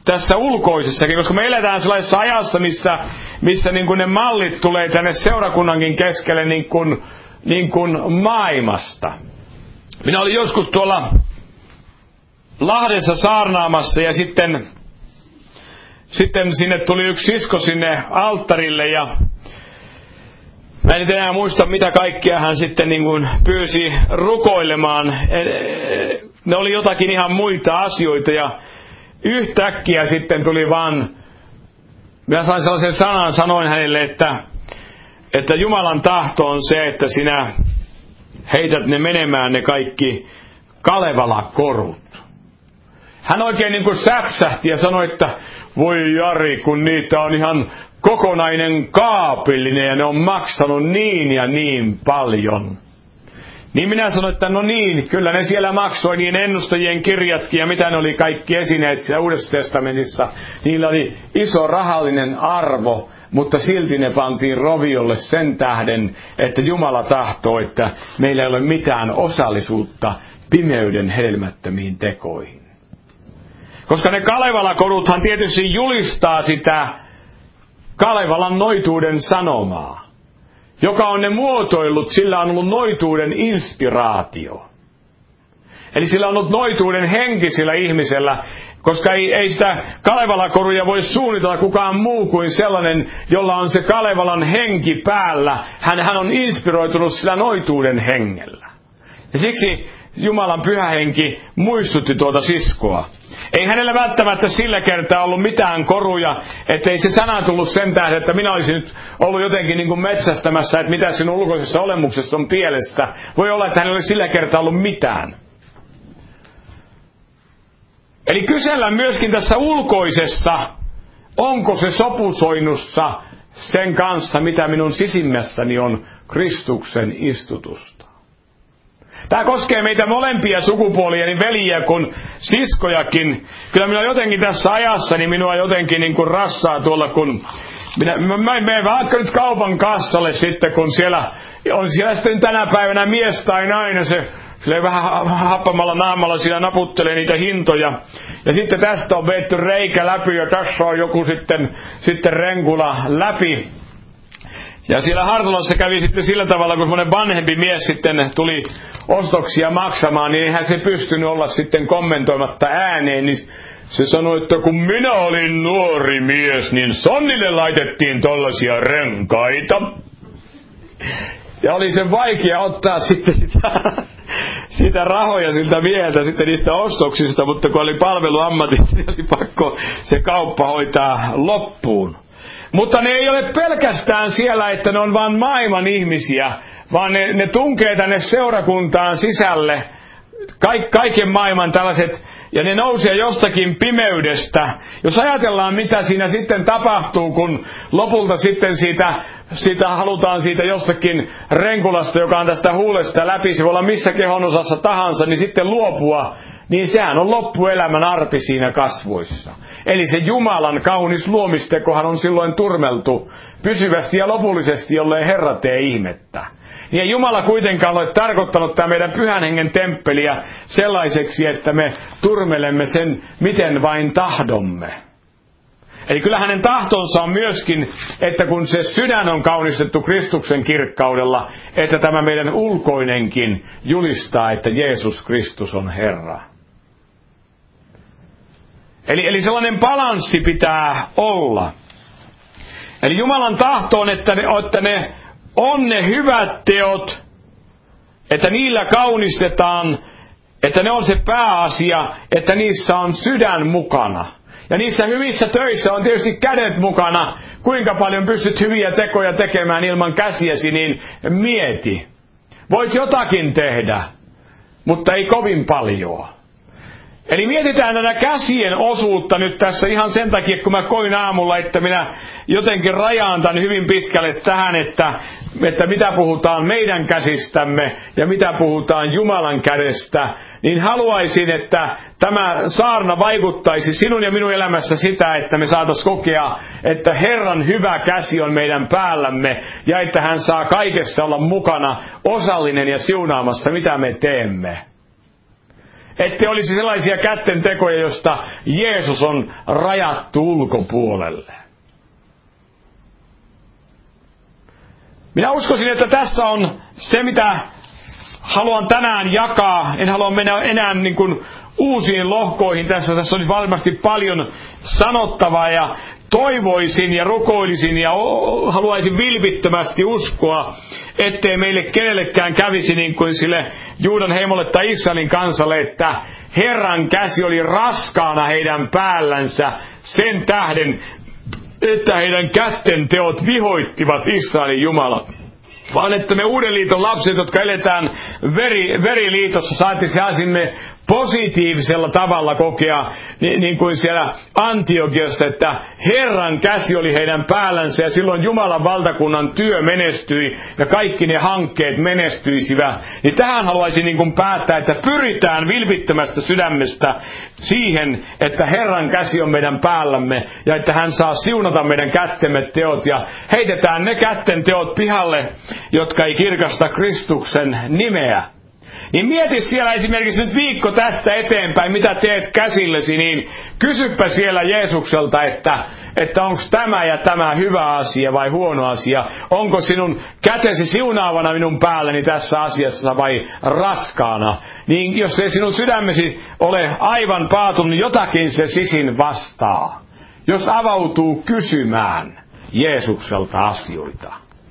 tässä ulkoisessakin, koska me eletään sellaisessa ajassa, missä niin kuin ne mallit tulee tänne seurakunnankin keskelle niin kuin maailmasta. Minä olin joskus tuolla Lahdessa saarnaamassa ja sitten sinne tuli yksi sisko sinne alttarille ja mä en enää muista mitä kaikkea hän sitten niin kuin pyysi rukoilemaan. Ne oli jotakin ihan muita asioita ja yhtäkkiä sitten tuli vaan, minä sain sellaisen sanan, sanoin hänelle, että Jumalan tahto on se, että sinä heität ne menemään ne kaikki Kalevala-korut. Hän oikein niin kuin säpsähti ja sanoi, että voi Jari, kun niitä on ihan kokonainen kaapillinen ja ne on maksanut niin ja niin paljon. Niin minä sanoin, että no niin, kyllä ne siellä maksoi, niin ennustajien kirjatkin ja mitä ne oli kaikki esineet siellä Uudessa testamentissa. Niillä oli iso rahallinen arvo, mutta silti ne pantiin roviolle sen tähden, että Jumala tahtoo, että meillä ei ole mitään osallisuutta pimeyden helmättömiin tekoihin. Koska ne Kalevala-koruthan tietysti julistaa sitä Kalevalan noituuden sanomaa, joka on ne muotoillut, sillä on ollut noituuden inspiraatio. Eli sillä on ollut noituuden henki sillä ihmisellä, koska ei sitä Kalevala-koruja voi suunnitella kukaan muu kuin sellainen, jolla on se Kalevalan henki päällä. Hän on inspiroitunut sillä noituuden hengellä. Ja siksi Jumalan pyhä henki muistutti tuota siskoa. Ei hänellä välttämättä sillä kertaa ollut mitään koruja, ettei se sana tullut sen tähden, että minä olisin nyt ollut jotenkin niin kuin metsästämässä, että mitä sinun ulkoisessa olemuksessa on pielessä. Voi olla, että hänellä oli sillä kertaa ollut mitään. Eli kysellään myöskin tässä ulkoisessa, onko se sopusoinnussa sen kanssa, mitä minun sisimmässäni on Kristuksen istutusta. Tämä koskee meitä molempia sukupuolia, niin veljiä kuin siskojakin. Kyllä minä jotenkin tässä ajassa, niin minua jotenkin niin kuin rassaa tuolla, kun mä menen vaikka nyt kaupan kassalle sitten, kun siellä on siellä sitten tänä päivänä mies tai nainen, se vähän happamalla naamalla siinä naputtelee niitä hintoja. Ja sitten tästä on vetty reikä läpi ja tässä on joku sitten renkula läpi. Ja siellä Hartolassa kävi sitten sillä tavalla, kun semmoinen vanhempi mies sitten tuli ostoksia maksamaan, niin eihän se pystynyt olla sitten kommentoimatta ääneen, niin se sanoi, että kun minä olin nuori mies, niin sonnille laitettiin tollaisia renkaita. Ja oli se vaikea ottaa sitten sitä rahoja siltä mieheltä sitten niistä ostoksista, mutta kun oli palveluammatista, niin oli pakko se kauppa hoitaa loppuun. Mutta ne ei ole pelkästään siellä, että ne on vain maailman ihmisiä, vaan ne tunkee tänne seurakuntaan sisälle kaiken maailman tällaiset, ja ne nousee jostakin pimeydestä. Jos ajatellaan, mitä siinä sitten tapahtuu, kun lopulta sitten siitä halutaan siitä jostakin renkulasta, joka on tästä huulesta läpi, se voi olla missä kehonosassa tahansa, niin sitten luopua, niin sehän on loppuelämän arpi siinä kasvoissa. Eli se Jumalan kaunis luomistekohan on silloin turmeltu pysyvästi ja lopullisesti, jollei Herra tee ihmettä. Niin ei Jumala kuitenkaan ole tarkoittanut tämä meidän pyhän hengen temppeliä sellaiseksi, että me turmelemme sen, miten vain tahdomme. Eli kyllä hänen tahtonsa on myöskin, että kun se sydän on kaunistettu Kristuksen kirkkaudella, että tämä meidän ulkoinenkin julistaa, että Jeesus Kristus on Herra. Eli sellainen balanssi pitää olla. Eli Jumalan tahto on, että ne on ne hyvät teot, että niillä kaunistetaan, että ne on se pääasia, että niissä on sydän mukana. Ja niissä hyvissä töissä on tietysti kädet mukana. Kuinka paljon pystyt hyviä tekoja tekemään ilman käsiäsi, niin mieti. Voit jotakin tehdä, mutta ei kovin paljon. Eli mietitään tätä käsien osuutta nyt tässä ihan sen takia, kun mä koin aamulla, että minä jotenkin rajaan tämän hyvin pitkälle tähän, että mitä puhutaan meidän käsistämme ja mitä puhutaan Jumalan kädestä, niin haluaisin, että tämä saarna vaikuttaisi sinun ja minun elämässä sitä, että me saataisiin kokea, että Herran hyvä käsi on meidän päällämme ja että hän saa kaikessa olla mukana, osallinen ja siunaamassa, mitä me teemme. Ettei olisi sellaisia kätten tekoja, josta Jeesus on rajattu ulkopuolelle. Minä uskoisin, että tässä on se, mitä haluan tänään jakaa. En halua mennä enää niin kuin uusiin lohkoihin tässä. Tässä olisi varmasti paljon sanottavaa ja toivoisin ja rukoilisin ja haluaisin vilpittömästi uskoa, ettei meille kenellekään kävisi niin kuin sille Juudan heimolle tai Israelin kansalle, että Herran käsi oli raskaana heidän päällänsä sen tähden, että heidän kätten teot vihoittivat Israelin Jumalat. Vaan että me Uuden liiton lapset, jotka eletään veriliitossa, saisimme positiivisella tavalla kokea, niin kuin siellä Antiokiassa, että Herran käsi oli heidän päällänsä ja silloin Jumalan valtakunnan työ menestyi ja kaikki ne hankkeet menestyisivät. Niin tähän haluaisin niin kuin päättää, että pyritään vilpittömästä sydämestä siihen, että Herran käsi on meidän päällämme ja että hän saa siunata meidän kättemme teot ja heitetään ne kätten teot pihalle, jotka ei kirkasta Kristuksen nimeä. Niin mieti siellä esimerkiksi nyt viikko tästä eteenpäin, mitä teet käsillesi, niin kysypä siellä Jeesukselta, että onko tämä ja tämä hyvä asia vai huono asia. Onko sinun kätesi siunaavana minun päälläni tässä asiassa vai raskaana. Niin jos ei sinun sydämesi ole aivan paatunut, niin jotakin se sisin vastaa. Jos avautuu kysymään Jeesukselta asioita.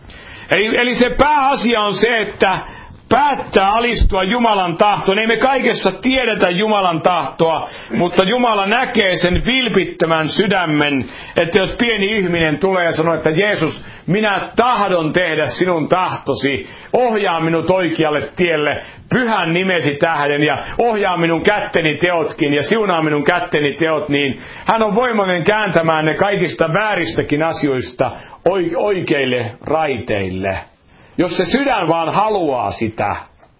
Eli se pääasia on se, että päättää alistua Jumalan tahtoon. Ei me kaikessa tiedetä Jumalan tahtoa, mutta Jumala näkee sen vilpittömän sydämen, että jos pieni ihminen tulee ja sanoo, että Jeesus, minä tahdon tehdä sinun tahtosi, ohjaa minut oikealle tielle, pyhän nimesi tähden ja ohjaa minun kätteni teotkin ja siunaa minun kätteni teot, niin hän on voimallinen kääntämään ne kaikista vääristäkin asioista oikeille raiteille. Jos se sydän vaan haluaa sitä.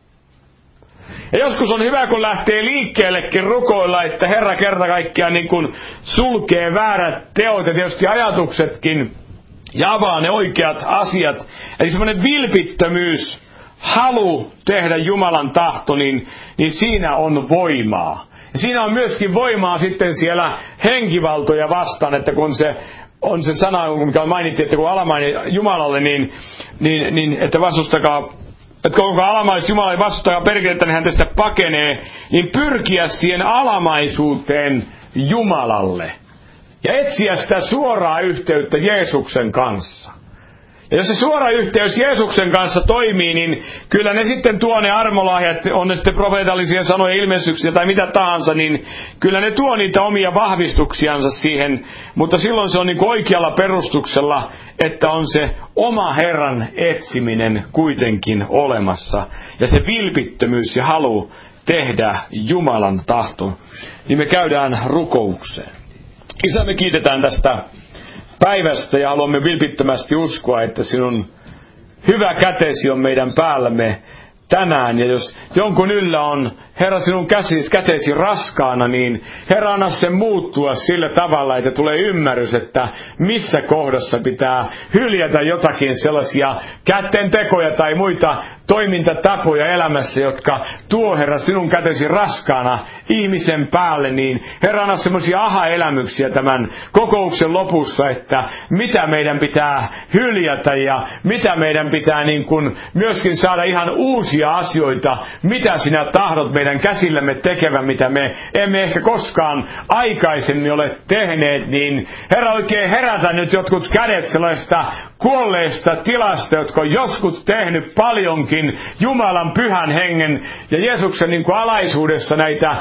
Ja joskus on hyvä, kun lähtee liikkeellekin rukoilla, että Herra kerta kaikkiaan niin kuin sulkee väärät teot ja tietysti ajatuksetkin ja avaa ne oikeat asiat. Eli semmoinen vilpittömyys, halu tehdä Jumalan tahto, niin siinä on voimaa. Ja siinä on myöskin voimaa sitten siellä henkivaltoja vastaan, että kun se on se sana, mikä mainittiin, että kun alamainen Jumalalle, niin että vastustakaa, että kun alamaiset Jumalalle vastustakaa perkelettä, niin hän tästä pakenee, niin pyrkiä siihen alamaisuuteen Jumalalle. Ja etsiä sitä suoraa yhteyttä Jeesuksen kanssa. Ja jos se suora yhteys Jeesuksen kanssa toimii, niin kyllä ne sitten tuo ne armolahjat, on ne sitten profeetallisia sanoja, ilmestyksiä tai mitä tahansa, niin kyllä ne tuo niitä omia vahvistuksiansa siihen, mutta silloin se on niin kuin oikealla perustuksella, että on se oma Herran etsiminen kuitenkin olemassa. Ja se vilpittömyys ja halu tehdä Jumalan tahto, niin me käydään rukoukseen. Isä, me kiitetään tästä päivästä ja haluamme vilpittömästi uskoa, että sinun hyvä kätesi on meidän päällämme tänään. Ja jos jonkun yllä on, Herra, sinun kätesi raskaana, niin Herra, anna sen muuttua sillä tavalla, että tulee ymmärrys, että missä kohdassa pitää hyljätä jotakin sellaisia kätten tekoja tai muita toimintatapoja elämässä, jotka tuo, Herra, sinun kätesi raskaana ihmisen päälle, niin Herra, anna semmoisia aha-elämyksiä tämän kokouksen lopussa, että mitä meidän pitää hyljätä ja mitä meidän pitää niin kuin myöskin saada ihan uusia asioita, mitä sinä tahdot meidän käsillämme tekevän, mitä me emme ehkä koskaan aikaisemmin ole tehneet, niin Herra, oikein herätä nyt jotkut kädet sellaista kuolleesta tilasta, jotka on joskus tehnyt paljonkin Jumalan pyhän hengen ja Jeesuksen niin kuin alaisuudessa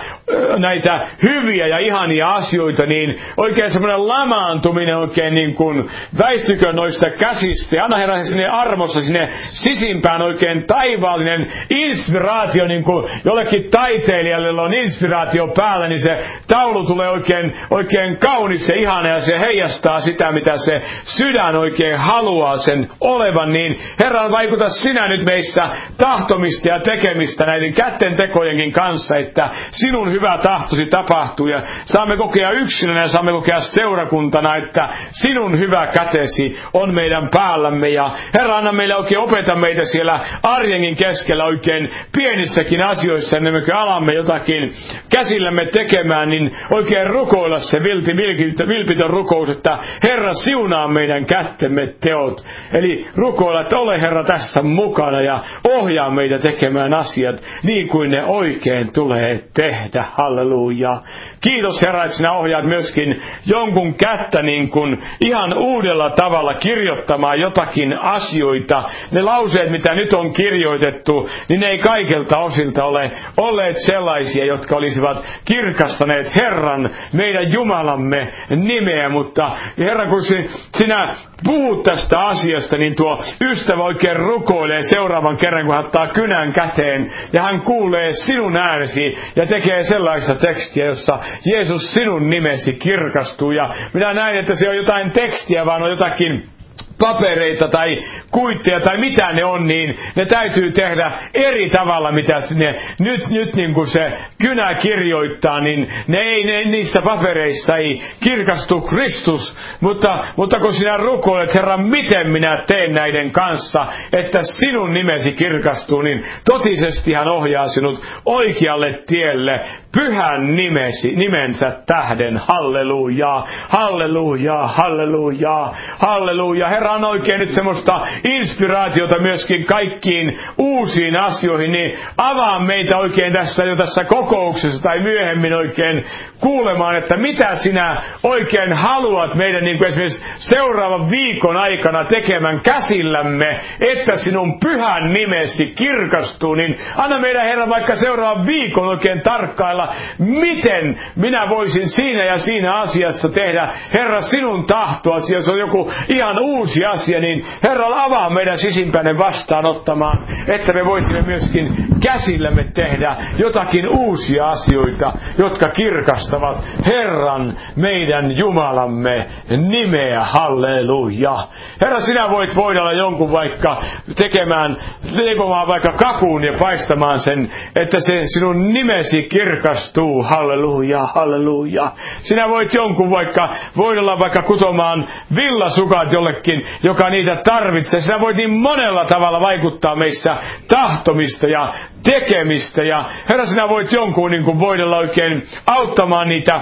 näitä hyviä ja ihania asioita, niin oikein semmoinen lamaantuminen oikein niin kuin väistykö noista käsistä. Anna Herra sinne armossa, sinne sisimpään oikein taivaallinen inspiraatio, niin kuin jollekin taiteilijalle, jolla on inspiraatio päällä, niin se taulu tulee oikein kaunis ja ihana ja se heijastaa sitä, mitä se sydän oikein haluaa sen olevan. Niin Herra, vaikuta sinä nyt meissä sitä tahtomista ja tekemistä näiden kätten tekojenkin kanssa, että sinun hyvä tahtosi tapahtuu ja saamme kokea yksilönä ja saamme kokea seurakuntana, että sinun hyvä kätesi on meidän päällämme ja Herra, anna meille oikein, opeta meitä siellä arjenkin keskellä oikein pienissäkin asioissa, ennen kuin alamme jotakin käsillämme tekemään, niin oikein rukoilla se vilpitön rukous, että Herra, siunaa meidän kättemme teot. Eli rukoilla, että ole Herra tässä mukana ja ohjaa meitä tekemään asiat niin kuin ne oikein tulee tehdä. Halleluja. Kiitos Herra, että sinä ohjaat myöskin jonkun kättä niin kuin ihan uudella tavalla kirjoittamaan jotakin asioita. Ne lauseet, mitä nyt on kirjoitettu, niin ne ei kaikilta osilta ole olleet sellaisia, jotka olisivat kirkastaneet Herran, meidän Jumalamme nimeä, mutta Herra, kun sinä puhut tästä asiasta, niin tuo ystävä oikein rukoilee seuraavan kerran, kun hän ottaa kynän käteen, ja hän kuulee sinun äänesi, ja tekee sellaista tekstiä, jossa Jeesus sinun nimesi kirkastuu, ja minä näin, että se on jotain tekstiä, vaan on jotakin papereita tai kuitteja tai mitä ne on, niin ne täytyy tehdä eri tavalla, mitä ne nyt niin kuin se kynä kirjoittaa, niin niissä papereissa ei kirkastu Kristus, mutta kun sinä rukoilet, Herra, miten minä teen näiden kanssa, että sinun nimesi kirkastuu, niin totisesti hän ohjaa sinut oikealle tielle pyhän nimensä tähden. Halleluja, halleluja, halleluja, halleluja. Herra, on oikein nyt semmoista inspiraatiota myöskin kaikkiin uusiin asioihin, niin avaa meitä oikein tässä kokouksessa tai myöhemmin oikein kuulemaan, että mitä sinä oikein haluat meidän niin kuin esimerkiksi seuraavan viikon aikana tekemään käsillämme, että sinun pyhän nimesi kirkastuu, niin anna meidän Herra vaikka seuraavan viikon oikein tarkkailla, miten minä voisin siinä ja siinä asiassa tehdä, Herra, sinun tahtoasi, jos on joku ihan uusi asia, niin Herra, avaa meidän sisimpäinen vastaanottamaan, että me voisimme myöskin käsillämme tehdä jotakin uusia asioita, jotka kirkastavat Herran, meidän Jumalamme nimeä. Halleluja. Herra, sinä voit voidella jonkun vaikka leipomaan vaikka kakun ja paistamaan sen, että se sinun nimesi kirkastuu. Halleluja, halleluja. Sinä voit jonkun voidella vaikka kutomaan villasukat jollekin, joka niitä tarvitsee. Sinä voit niin monella tavalla vaikuttaa meissä tahtomista ja tekemistä. Ja Herra, sinä voit jonkun niin kuin voidella oikein auttamaan niitä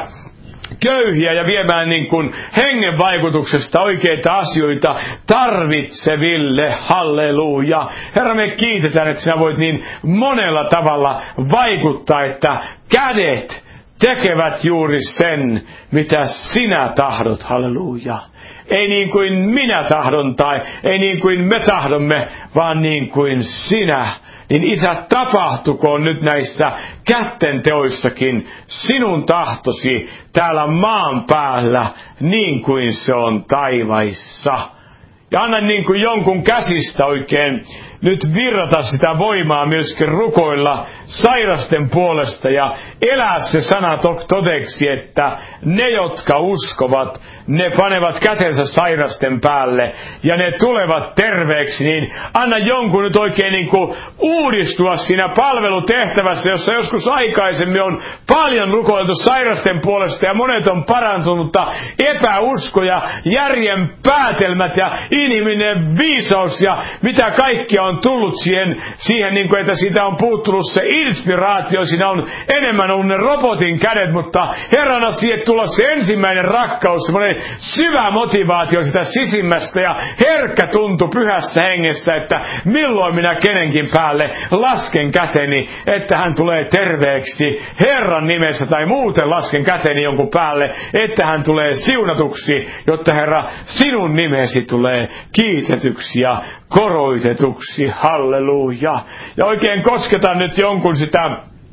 köyhiä ja viemään niin kuin hengen vaikutuksesta oikeita asioita tarvitseville. Halleluja. Herra, me kiitetään, että sinä voit niin monella tavalla vaikuttaa, että kädet tekevät juuri sen, mitä sinä tahdot. Halleluja. Ei niin kuin minä tahdon tai ei niin kuin me tahdomme, vaan niin kuin sinä. Niin Isä, tapahtukoon nyt näissä kätten teoissakin sinun tahtosi täällä maan päällä, niin kuin se on taivaissa. Ja anna niin kuin jonkun käsistä oikein nyt virrata sitä voimaa myöskin rukoilla sairasten puolesta ja elää se sana todeksi, että ne, jotka uskovat, ne panevat kätensä sairasten päälle ja ne tulevat terveeksi, niin anna jonkun nyt oikein niin kuin uudistua siinä palvelutehtävässä, jossa joskus aikaisemmin on paljon rukoiltu sairasten puolesta ja monet on parantunut, mutta epäusko ja järjen päätelmät ja inhimillinen viisaus ja mitä kaikkia on tullut siihen niin kuin, että siitä on puuttunut se inspiraatio, siinä on enemmän ollut ne robotin kädet, mutta Herrana siihen tulla se ensimmäinen rakkaus, semmoinen syvä motivaatio sitä sisimmästä ja herkkä tuntu pyhässä hengessä, että milloin minä kenenkin päälle lasken käteni, että hän tulee terveeksi Herran nimessä tai muuten lasken käteni jonkun päälle, että hän tulee siunatuksi, jotta Herra sinun nimesi tulee kiitetyksi ja koroitetuksi. Halleluja. Ja oikein kosketan nyt jonkun sitä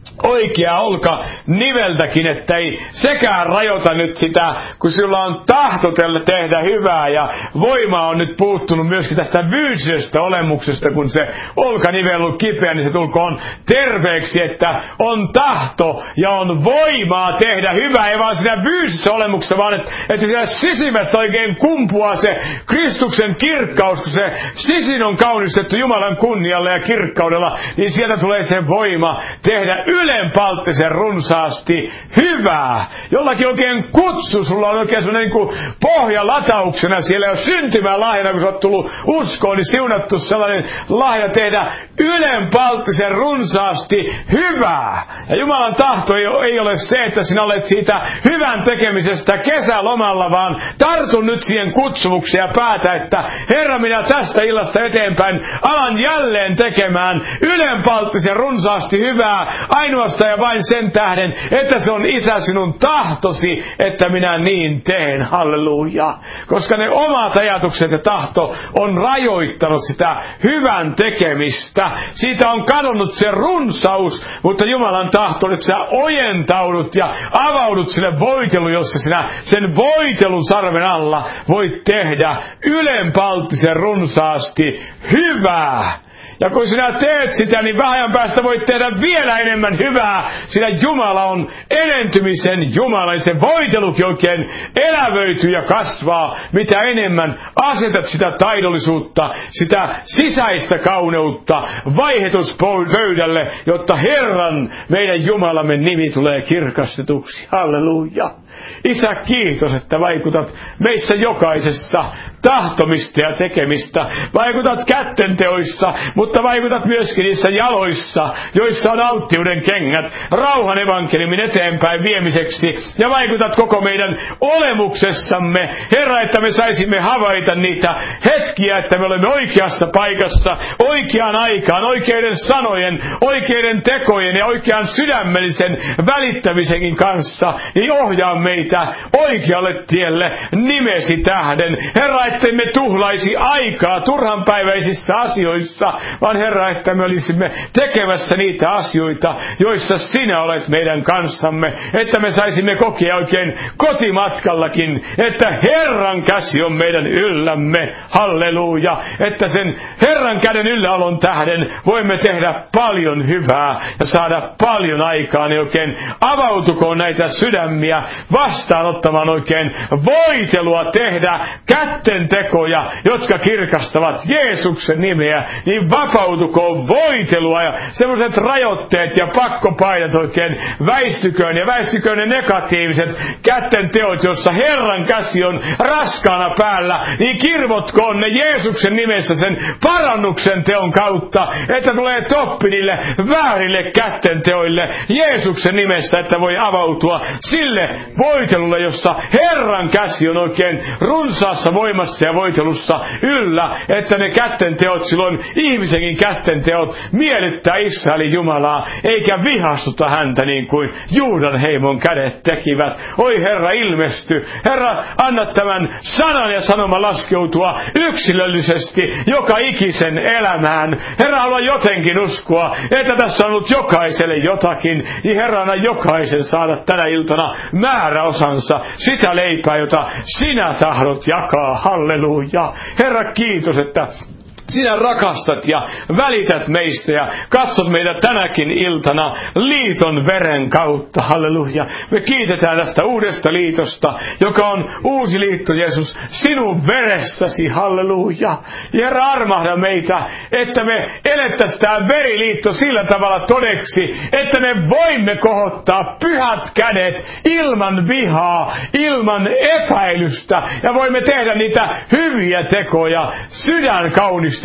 oikea olka niveltäkin, että ei sekään rajoita nyt sitä, kun sillä on tahto tehdä hyvää, ja voima on nyt puuttunut myöskin tästä fyysisestä olemuksesta, kun se olkanivel on kipeä, niin se tulkoon terveeksi, että on tahto ja on voimaa tehdä hyvää, ei vaan siinä fyysisessä olemuksessa, vaan että siellä sisimmästä oikein kumpuaa se Kristuksen kirkkaus, kun se sisin on kaunistettu Jumalan kunnialla ja kirkkaudella, niin sieltä tulee se voima tehdä ylenpalttisen runsaasti hyvää. Jollakin oikein kutsu, sulla on oikein sellainen niin kuin pohjalatauksena siellä jo syntymälahjana, kun sä oot tullut uskoon, niin siunattu sellainen lahja tehdä ylenpalttisen runsaasti hyvää. Ja Jumalan tahto ei ole se, että sinä olet siitä hyvän tekemisestä kesälomalla, vaan tartun nyt siihen kutsumukseen ja päätä, että Herra, minä tästä illasta eteenpäin alan jälleen tekemään ylenpalttisen runsaasti hyvää, ainoastaan ja vain sen tähden, että se on Isä sinun tahtosi, että minä niin teen. Halleluja. Koska ne omat ajatukset ja tahto on rajoittanut sitä hyvän tekemistä. Siitä on kadonnut se runsaus, mutta Jumalan tahto on, että sä ojentaudut ja avaudut sille voiteluun, jossa sinä sen voitelun sarven alla voit tehdä ylenpalttisen runsaasti hyvää. Ja kun sinä teet sitä, niin vähän ajan päästä voit tehdä vielä enemmän hyvää, sillä Jumala on enentymisen Jumala, ja se voitelukin oikein elävöityy ja kasvaa, mitä enemmän asetat sitä taidollisuutta, sitä sisäistä kauneutta vaihetuspöydälle, jotta Herran, meidän Jumalamme nimi tulee kirkastetuksi. Halleluja. Isä, kiitos, että vaikutat meissä jokaisessa tahtomista ja tekemistä. Vaikutat kättenteoissa, mutta vaikutat myöskin niissä jaloissa, joissa on alttiuden kengät, rauhan evankeliumin eteenpäin viemiseksi. Ja vaikutat koko meidän olemuksessamme, Herra, että me saisimme havaita niitä hetkiä, että me olemme oikeassa paikassa, oikeaan aikaan, oikeiden sanojen, oikeiden tekojen ja oikean sydämellisen välittämisenkin kanssa, niin ohjaa meitä oikealle tielle nimesi tähden. Herra, ettei me tuhlaisi aikaa turhanpäiväisissä asioissa, vaan Herra, että me olisimme tekemässä niitä asioita, joissa sinä olet meidän kanssamme, että me saisimme kokea oikein kotimatkallakin, että Herran käsi on meidän yllämme. Halleluja. Että sen Herran käden ylläolon tähden voimme tehdä paljon hyvää ja saada paljon aikaa, niin oikein avautukoon näitä sydämiä vastaanottamaan oikein voitelua tehdä kättentekoja, jotka kirkastavat Jeesuksen nimeä, niin vapautukoon voitelua ja semmoiset rajoitteet ja pakkopaidat oikein väistyköön ja väistyköön ne negatiiviset kättenteot, jossa Herran käsi on raskaana päällä, niin kirvotkoon ne Jeesuksen nimessä sen parannuksen teon kautta, että tulee toppi niille väärille kättenteoille Jeesuksen nimessä, että voi avautua sille voitelulle, jossa Herran käsi on oikein runsaassa voimassa ja voitelussa yllä, että ne kättenteot, silloin ihmisenkin kättenteot miellyttää Israelin Jumalaa, eikä vihastuta häntä niin kuin Juudan heimon kädet tekivät. Oi Herra, ilmesty. Herra, anna tämän sanan ja sanoman laskeutua yksilöllisesti joka ikisen elämään. Herra, haluan jotenkin uskoa, että tässä on ollut jokaiselle jotakin, niin Herra, anna jokaisen saada tänä iltana määräosansa sitä leipää, jota sinä tahdot jakaa. Halleluja. Herra, kiitos, että sinä rakastat ja välität meistä ja katsot meitä tänäkin iltana liiton veren kautta. Halleluja. Me kiitetään tästä uudesta liitosta, joka on uusi liitto, Jeesus, sinun veressäsi. Halleluja. Herra, armahda meitä, että me elettäisiin tämä veriliitto sillä tavalla todeksi, että me voimme kohottaa pyhät kädet ilman vihaa, ilman epäilystä, ja voimme tehdä niitä hyviä tekoja sydän kaunistettuna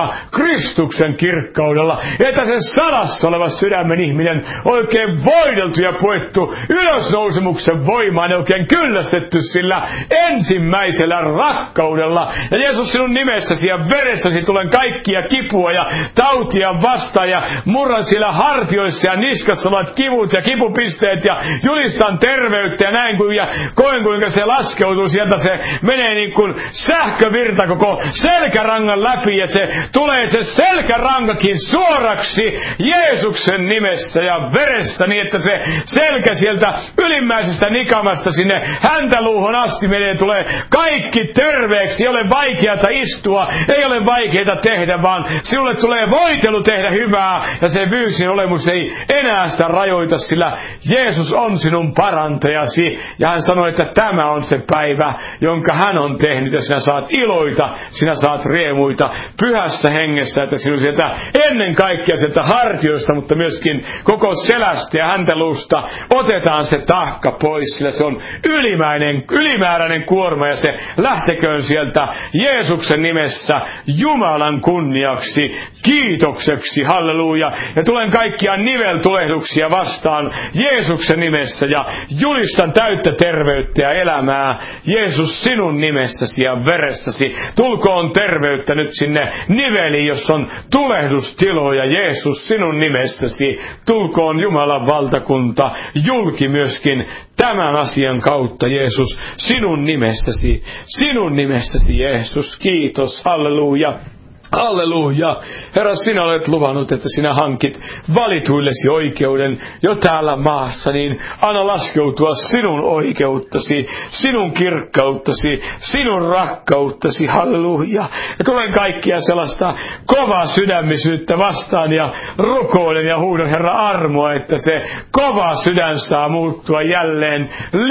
Kristuksen kirkkaudella, että se salassa oleva sydämen ihminen oikein voideltu ja puettu ylösnousemuksen voimaan ja oikein kyllästetty sillä ensimmäisellä rakkaudella. Ja Jeesus, sinun nimessäsi ja veressäsi tulen kaikkia kipua ja tautia vastaan ja murran sillä hartioissa ja niskassa olevat kivut ja kipupisteet ja julistan terveyttä ja näin kuin ja koen kuinka se laskeutuu sieltä, se menee niin kuin sähkövirta koko selkärangan läpi ja ja se tulee se selkärankakin suoraksi Jeesuksen nimessä ja veressä, niin että se selkä sieltä ylimmäisestä nikamasta sinne häntäluuhun asti menee, tulee kaikki terveeksi. Ei ole vaikeata istua, ei ole vaikeata tehdä, vaan sinulle tulee voitelu tehdä hyvää, ja se fyysin olemus ei enää sitä rajoita, sillä Jeesus on sinun parantajasi, ja hän sanoi, että tämä on se päivä, jonka hän on tehnyt, ja sinä saat iloita, sinä saat riemuita pyhässä hengessä, että sinun sieltä ennen kaikkea sieltä hartioista, mutta myöskin koko selästä ja häntäluusta otetaan se taakka pois, sillä se on ylimääräinen kuorma, ja se lähteköön sieltä Jeesuksen nimessä Jumalan kunniaksi, kiitokseksi, halleluja. Ja tulen kaikkia niveltulehduksia vastaan Jeesuksen nimessä ja julistan täyttä terveyttä ja elämää Jeesus sinun nimessäsi ja veressäsi. Tulkoon terveyttä nyt sinne niveliin, jos on tulehdustiloja, Jeesus sinun nimessäsi. Tulkoon Jumalan valtakunta julki myöskin tämän asian kautta, Jeesus, sinun nimessäsi, Jeesus, kiitos, halleluja. Halleluja. Herra, sinä olet luvannut, että sinä hankit valituillesi oikeuden jo täällä maassa, niin anna laskeutua sinun oikeuttasi, sinun kirkkauttasi, sinun rakkauttasi. Halleluja. Ja tulen kaikkia sellaista kovaa sydämisyyttä vastaan ja rukoilen ja huudon Herra armoa, että se kova sydän saa muuttua jälleen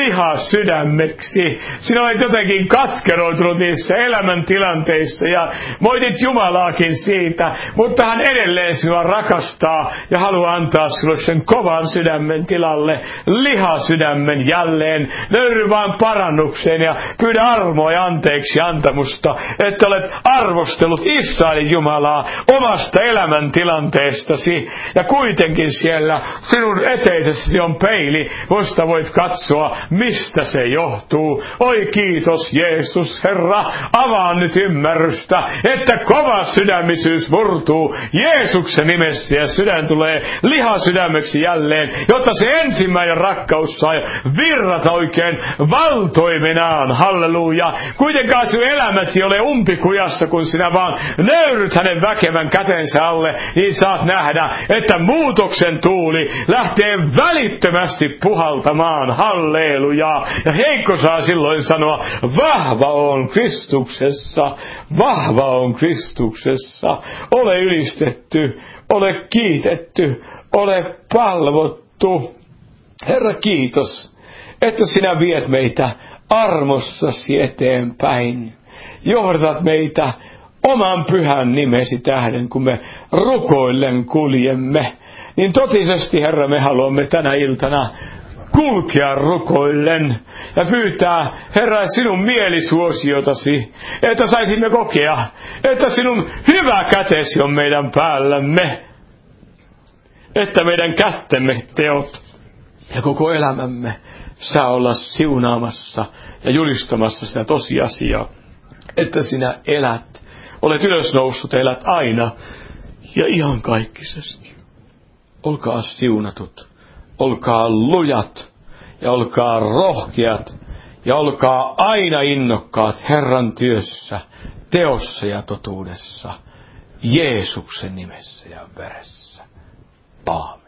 lihasydämeksi. Sinä olet jotenkin katkeroitunut niissä elämäntilanteissa ja moitit Jumalaakin siitä, mutta hän edelleen sinua rakastaa ja haluaa antaa sinulle sen kovan sydämen tilalle, lihasydämen jälleen. Löydy vain parannukseen ja pyydä armoa ja anteeksi antamusta, että olet arvostellut Israelin Jumalaa omasta elämäntilanteestasi ja kuitenkin siellä sinun eteisessäsi on peili, josta voit katsoa, mistä se johtuu. Oi kiitos Jeesus, Herra, avaa nyt ymmärrystä, että kova sydämisyys murtuu Jeesuksen nimessä ja sydän tulee lihasydämeksi jälleen, jotta se ensimmäinen rakkaus saa virrata oikein valtoimenaan. Halleluja. Kuitenkaan sinun elämäsi ole umpikujassa, kun sinä vaan nöyryt hänen väkevän kätensä alle, niin saat nähdä, että muutoksen tuuli lähtee välittömästi puhaltamaan. Halleluja. Ja heikko saa silloin sanoa, vahva on Kristuksessa, vahva on Kristuksessa. Ole ylistetty, ole kiitetty, ole palvottu. Herra, kiitos, että sinä viet meitä armossasi eteenpäin. Johdat meitä oman pyhän nimesi tähden, kun me rukoillen kuljemme. Niin totisesti, Herra, me haluamme tänä iltana kulkea rukoillen ja pyytää, Herra, sinun mielisuosiotasi, että saisimme kokea, että sinun hyvä kätesi on meidän päällämme, että meidän kättemme teot ja koko elämämme saa olla siunaamassa ja julistamassa sitä tosiasiaa, että sinä elät, olet ylösnoussut ja elät aina ja iankaikkisesti. Olkaa siunatut. Olkaa lujat ja olkaa rohkeat ja olkaa aina innokkaat Herran työssä, teossa ja totuudessa, Jeesuksen nimessä ja veressä. Aamen.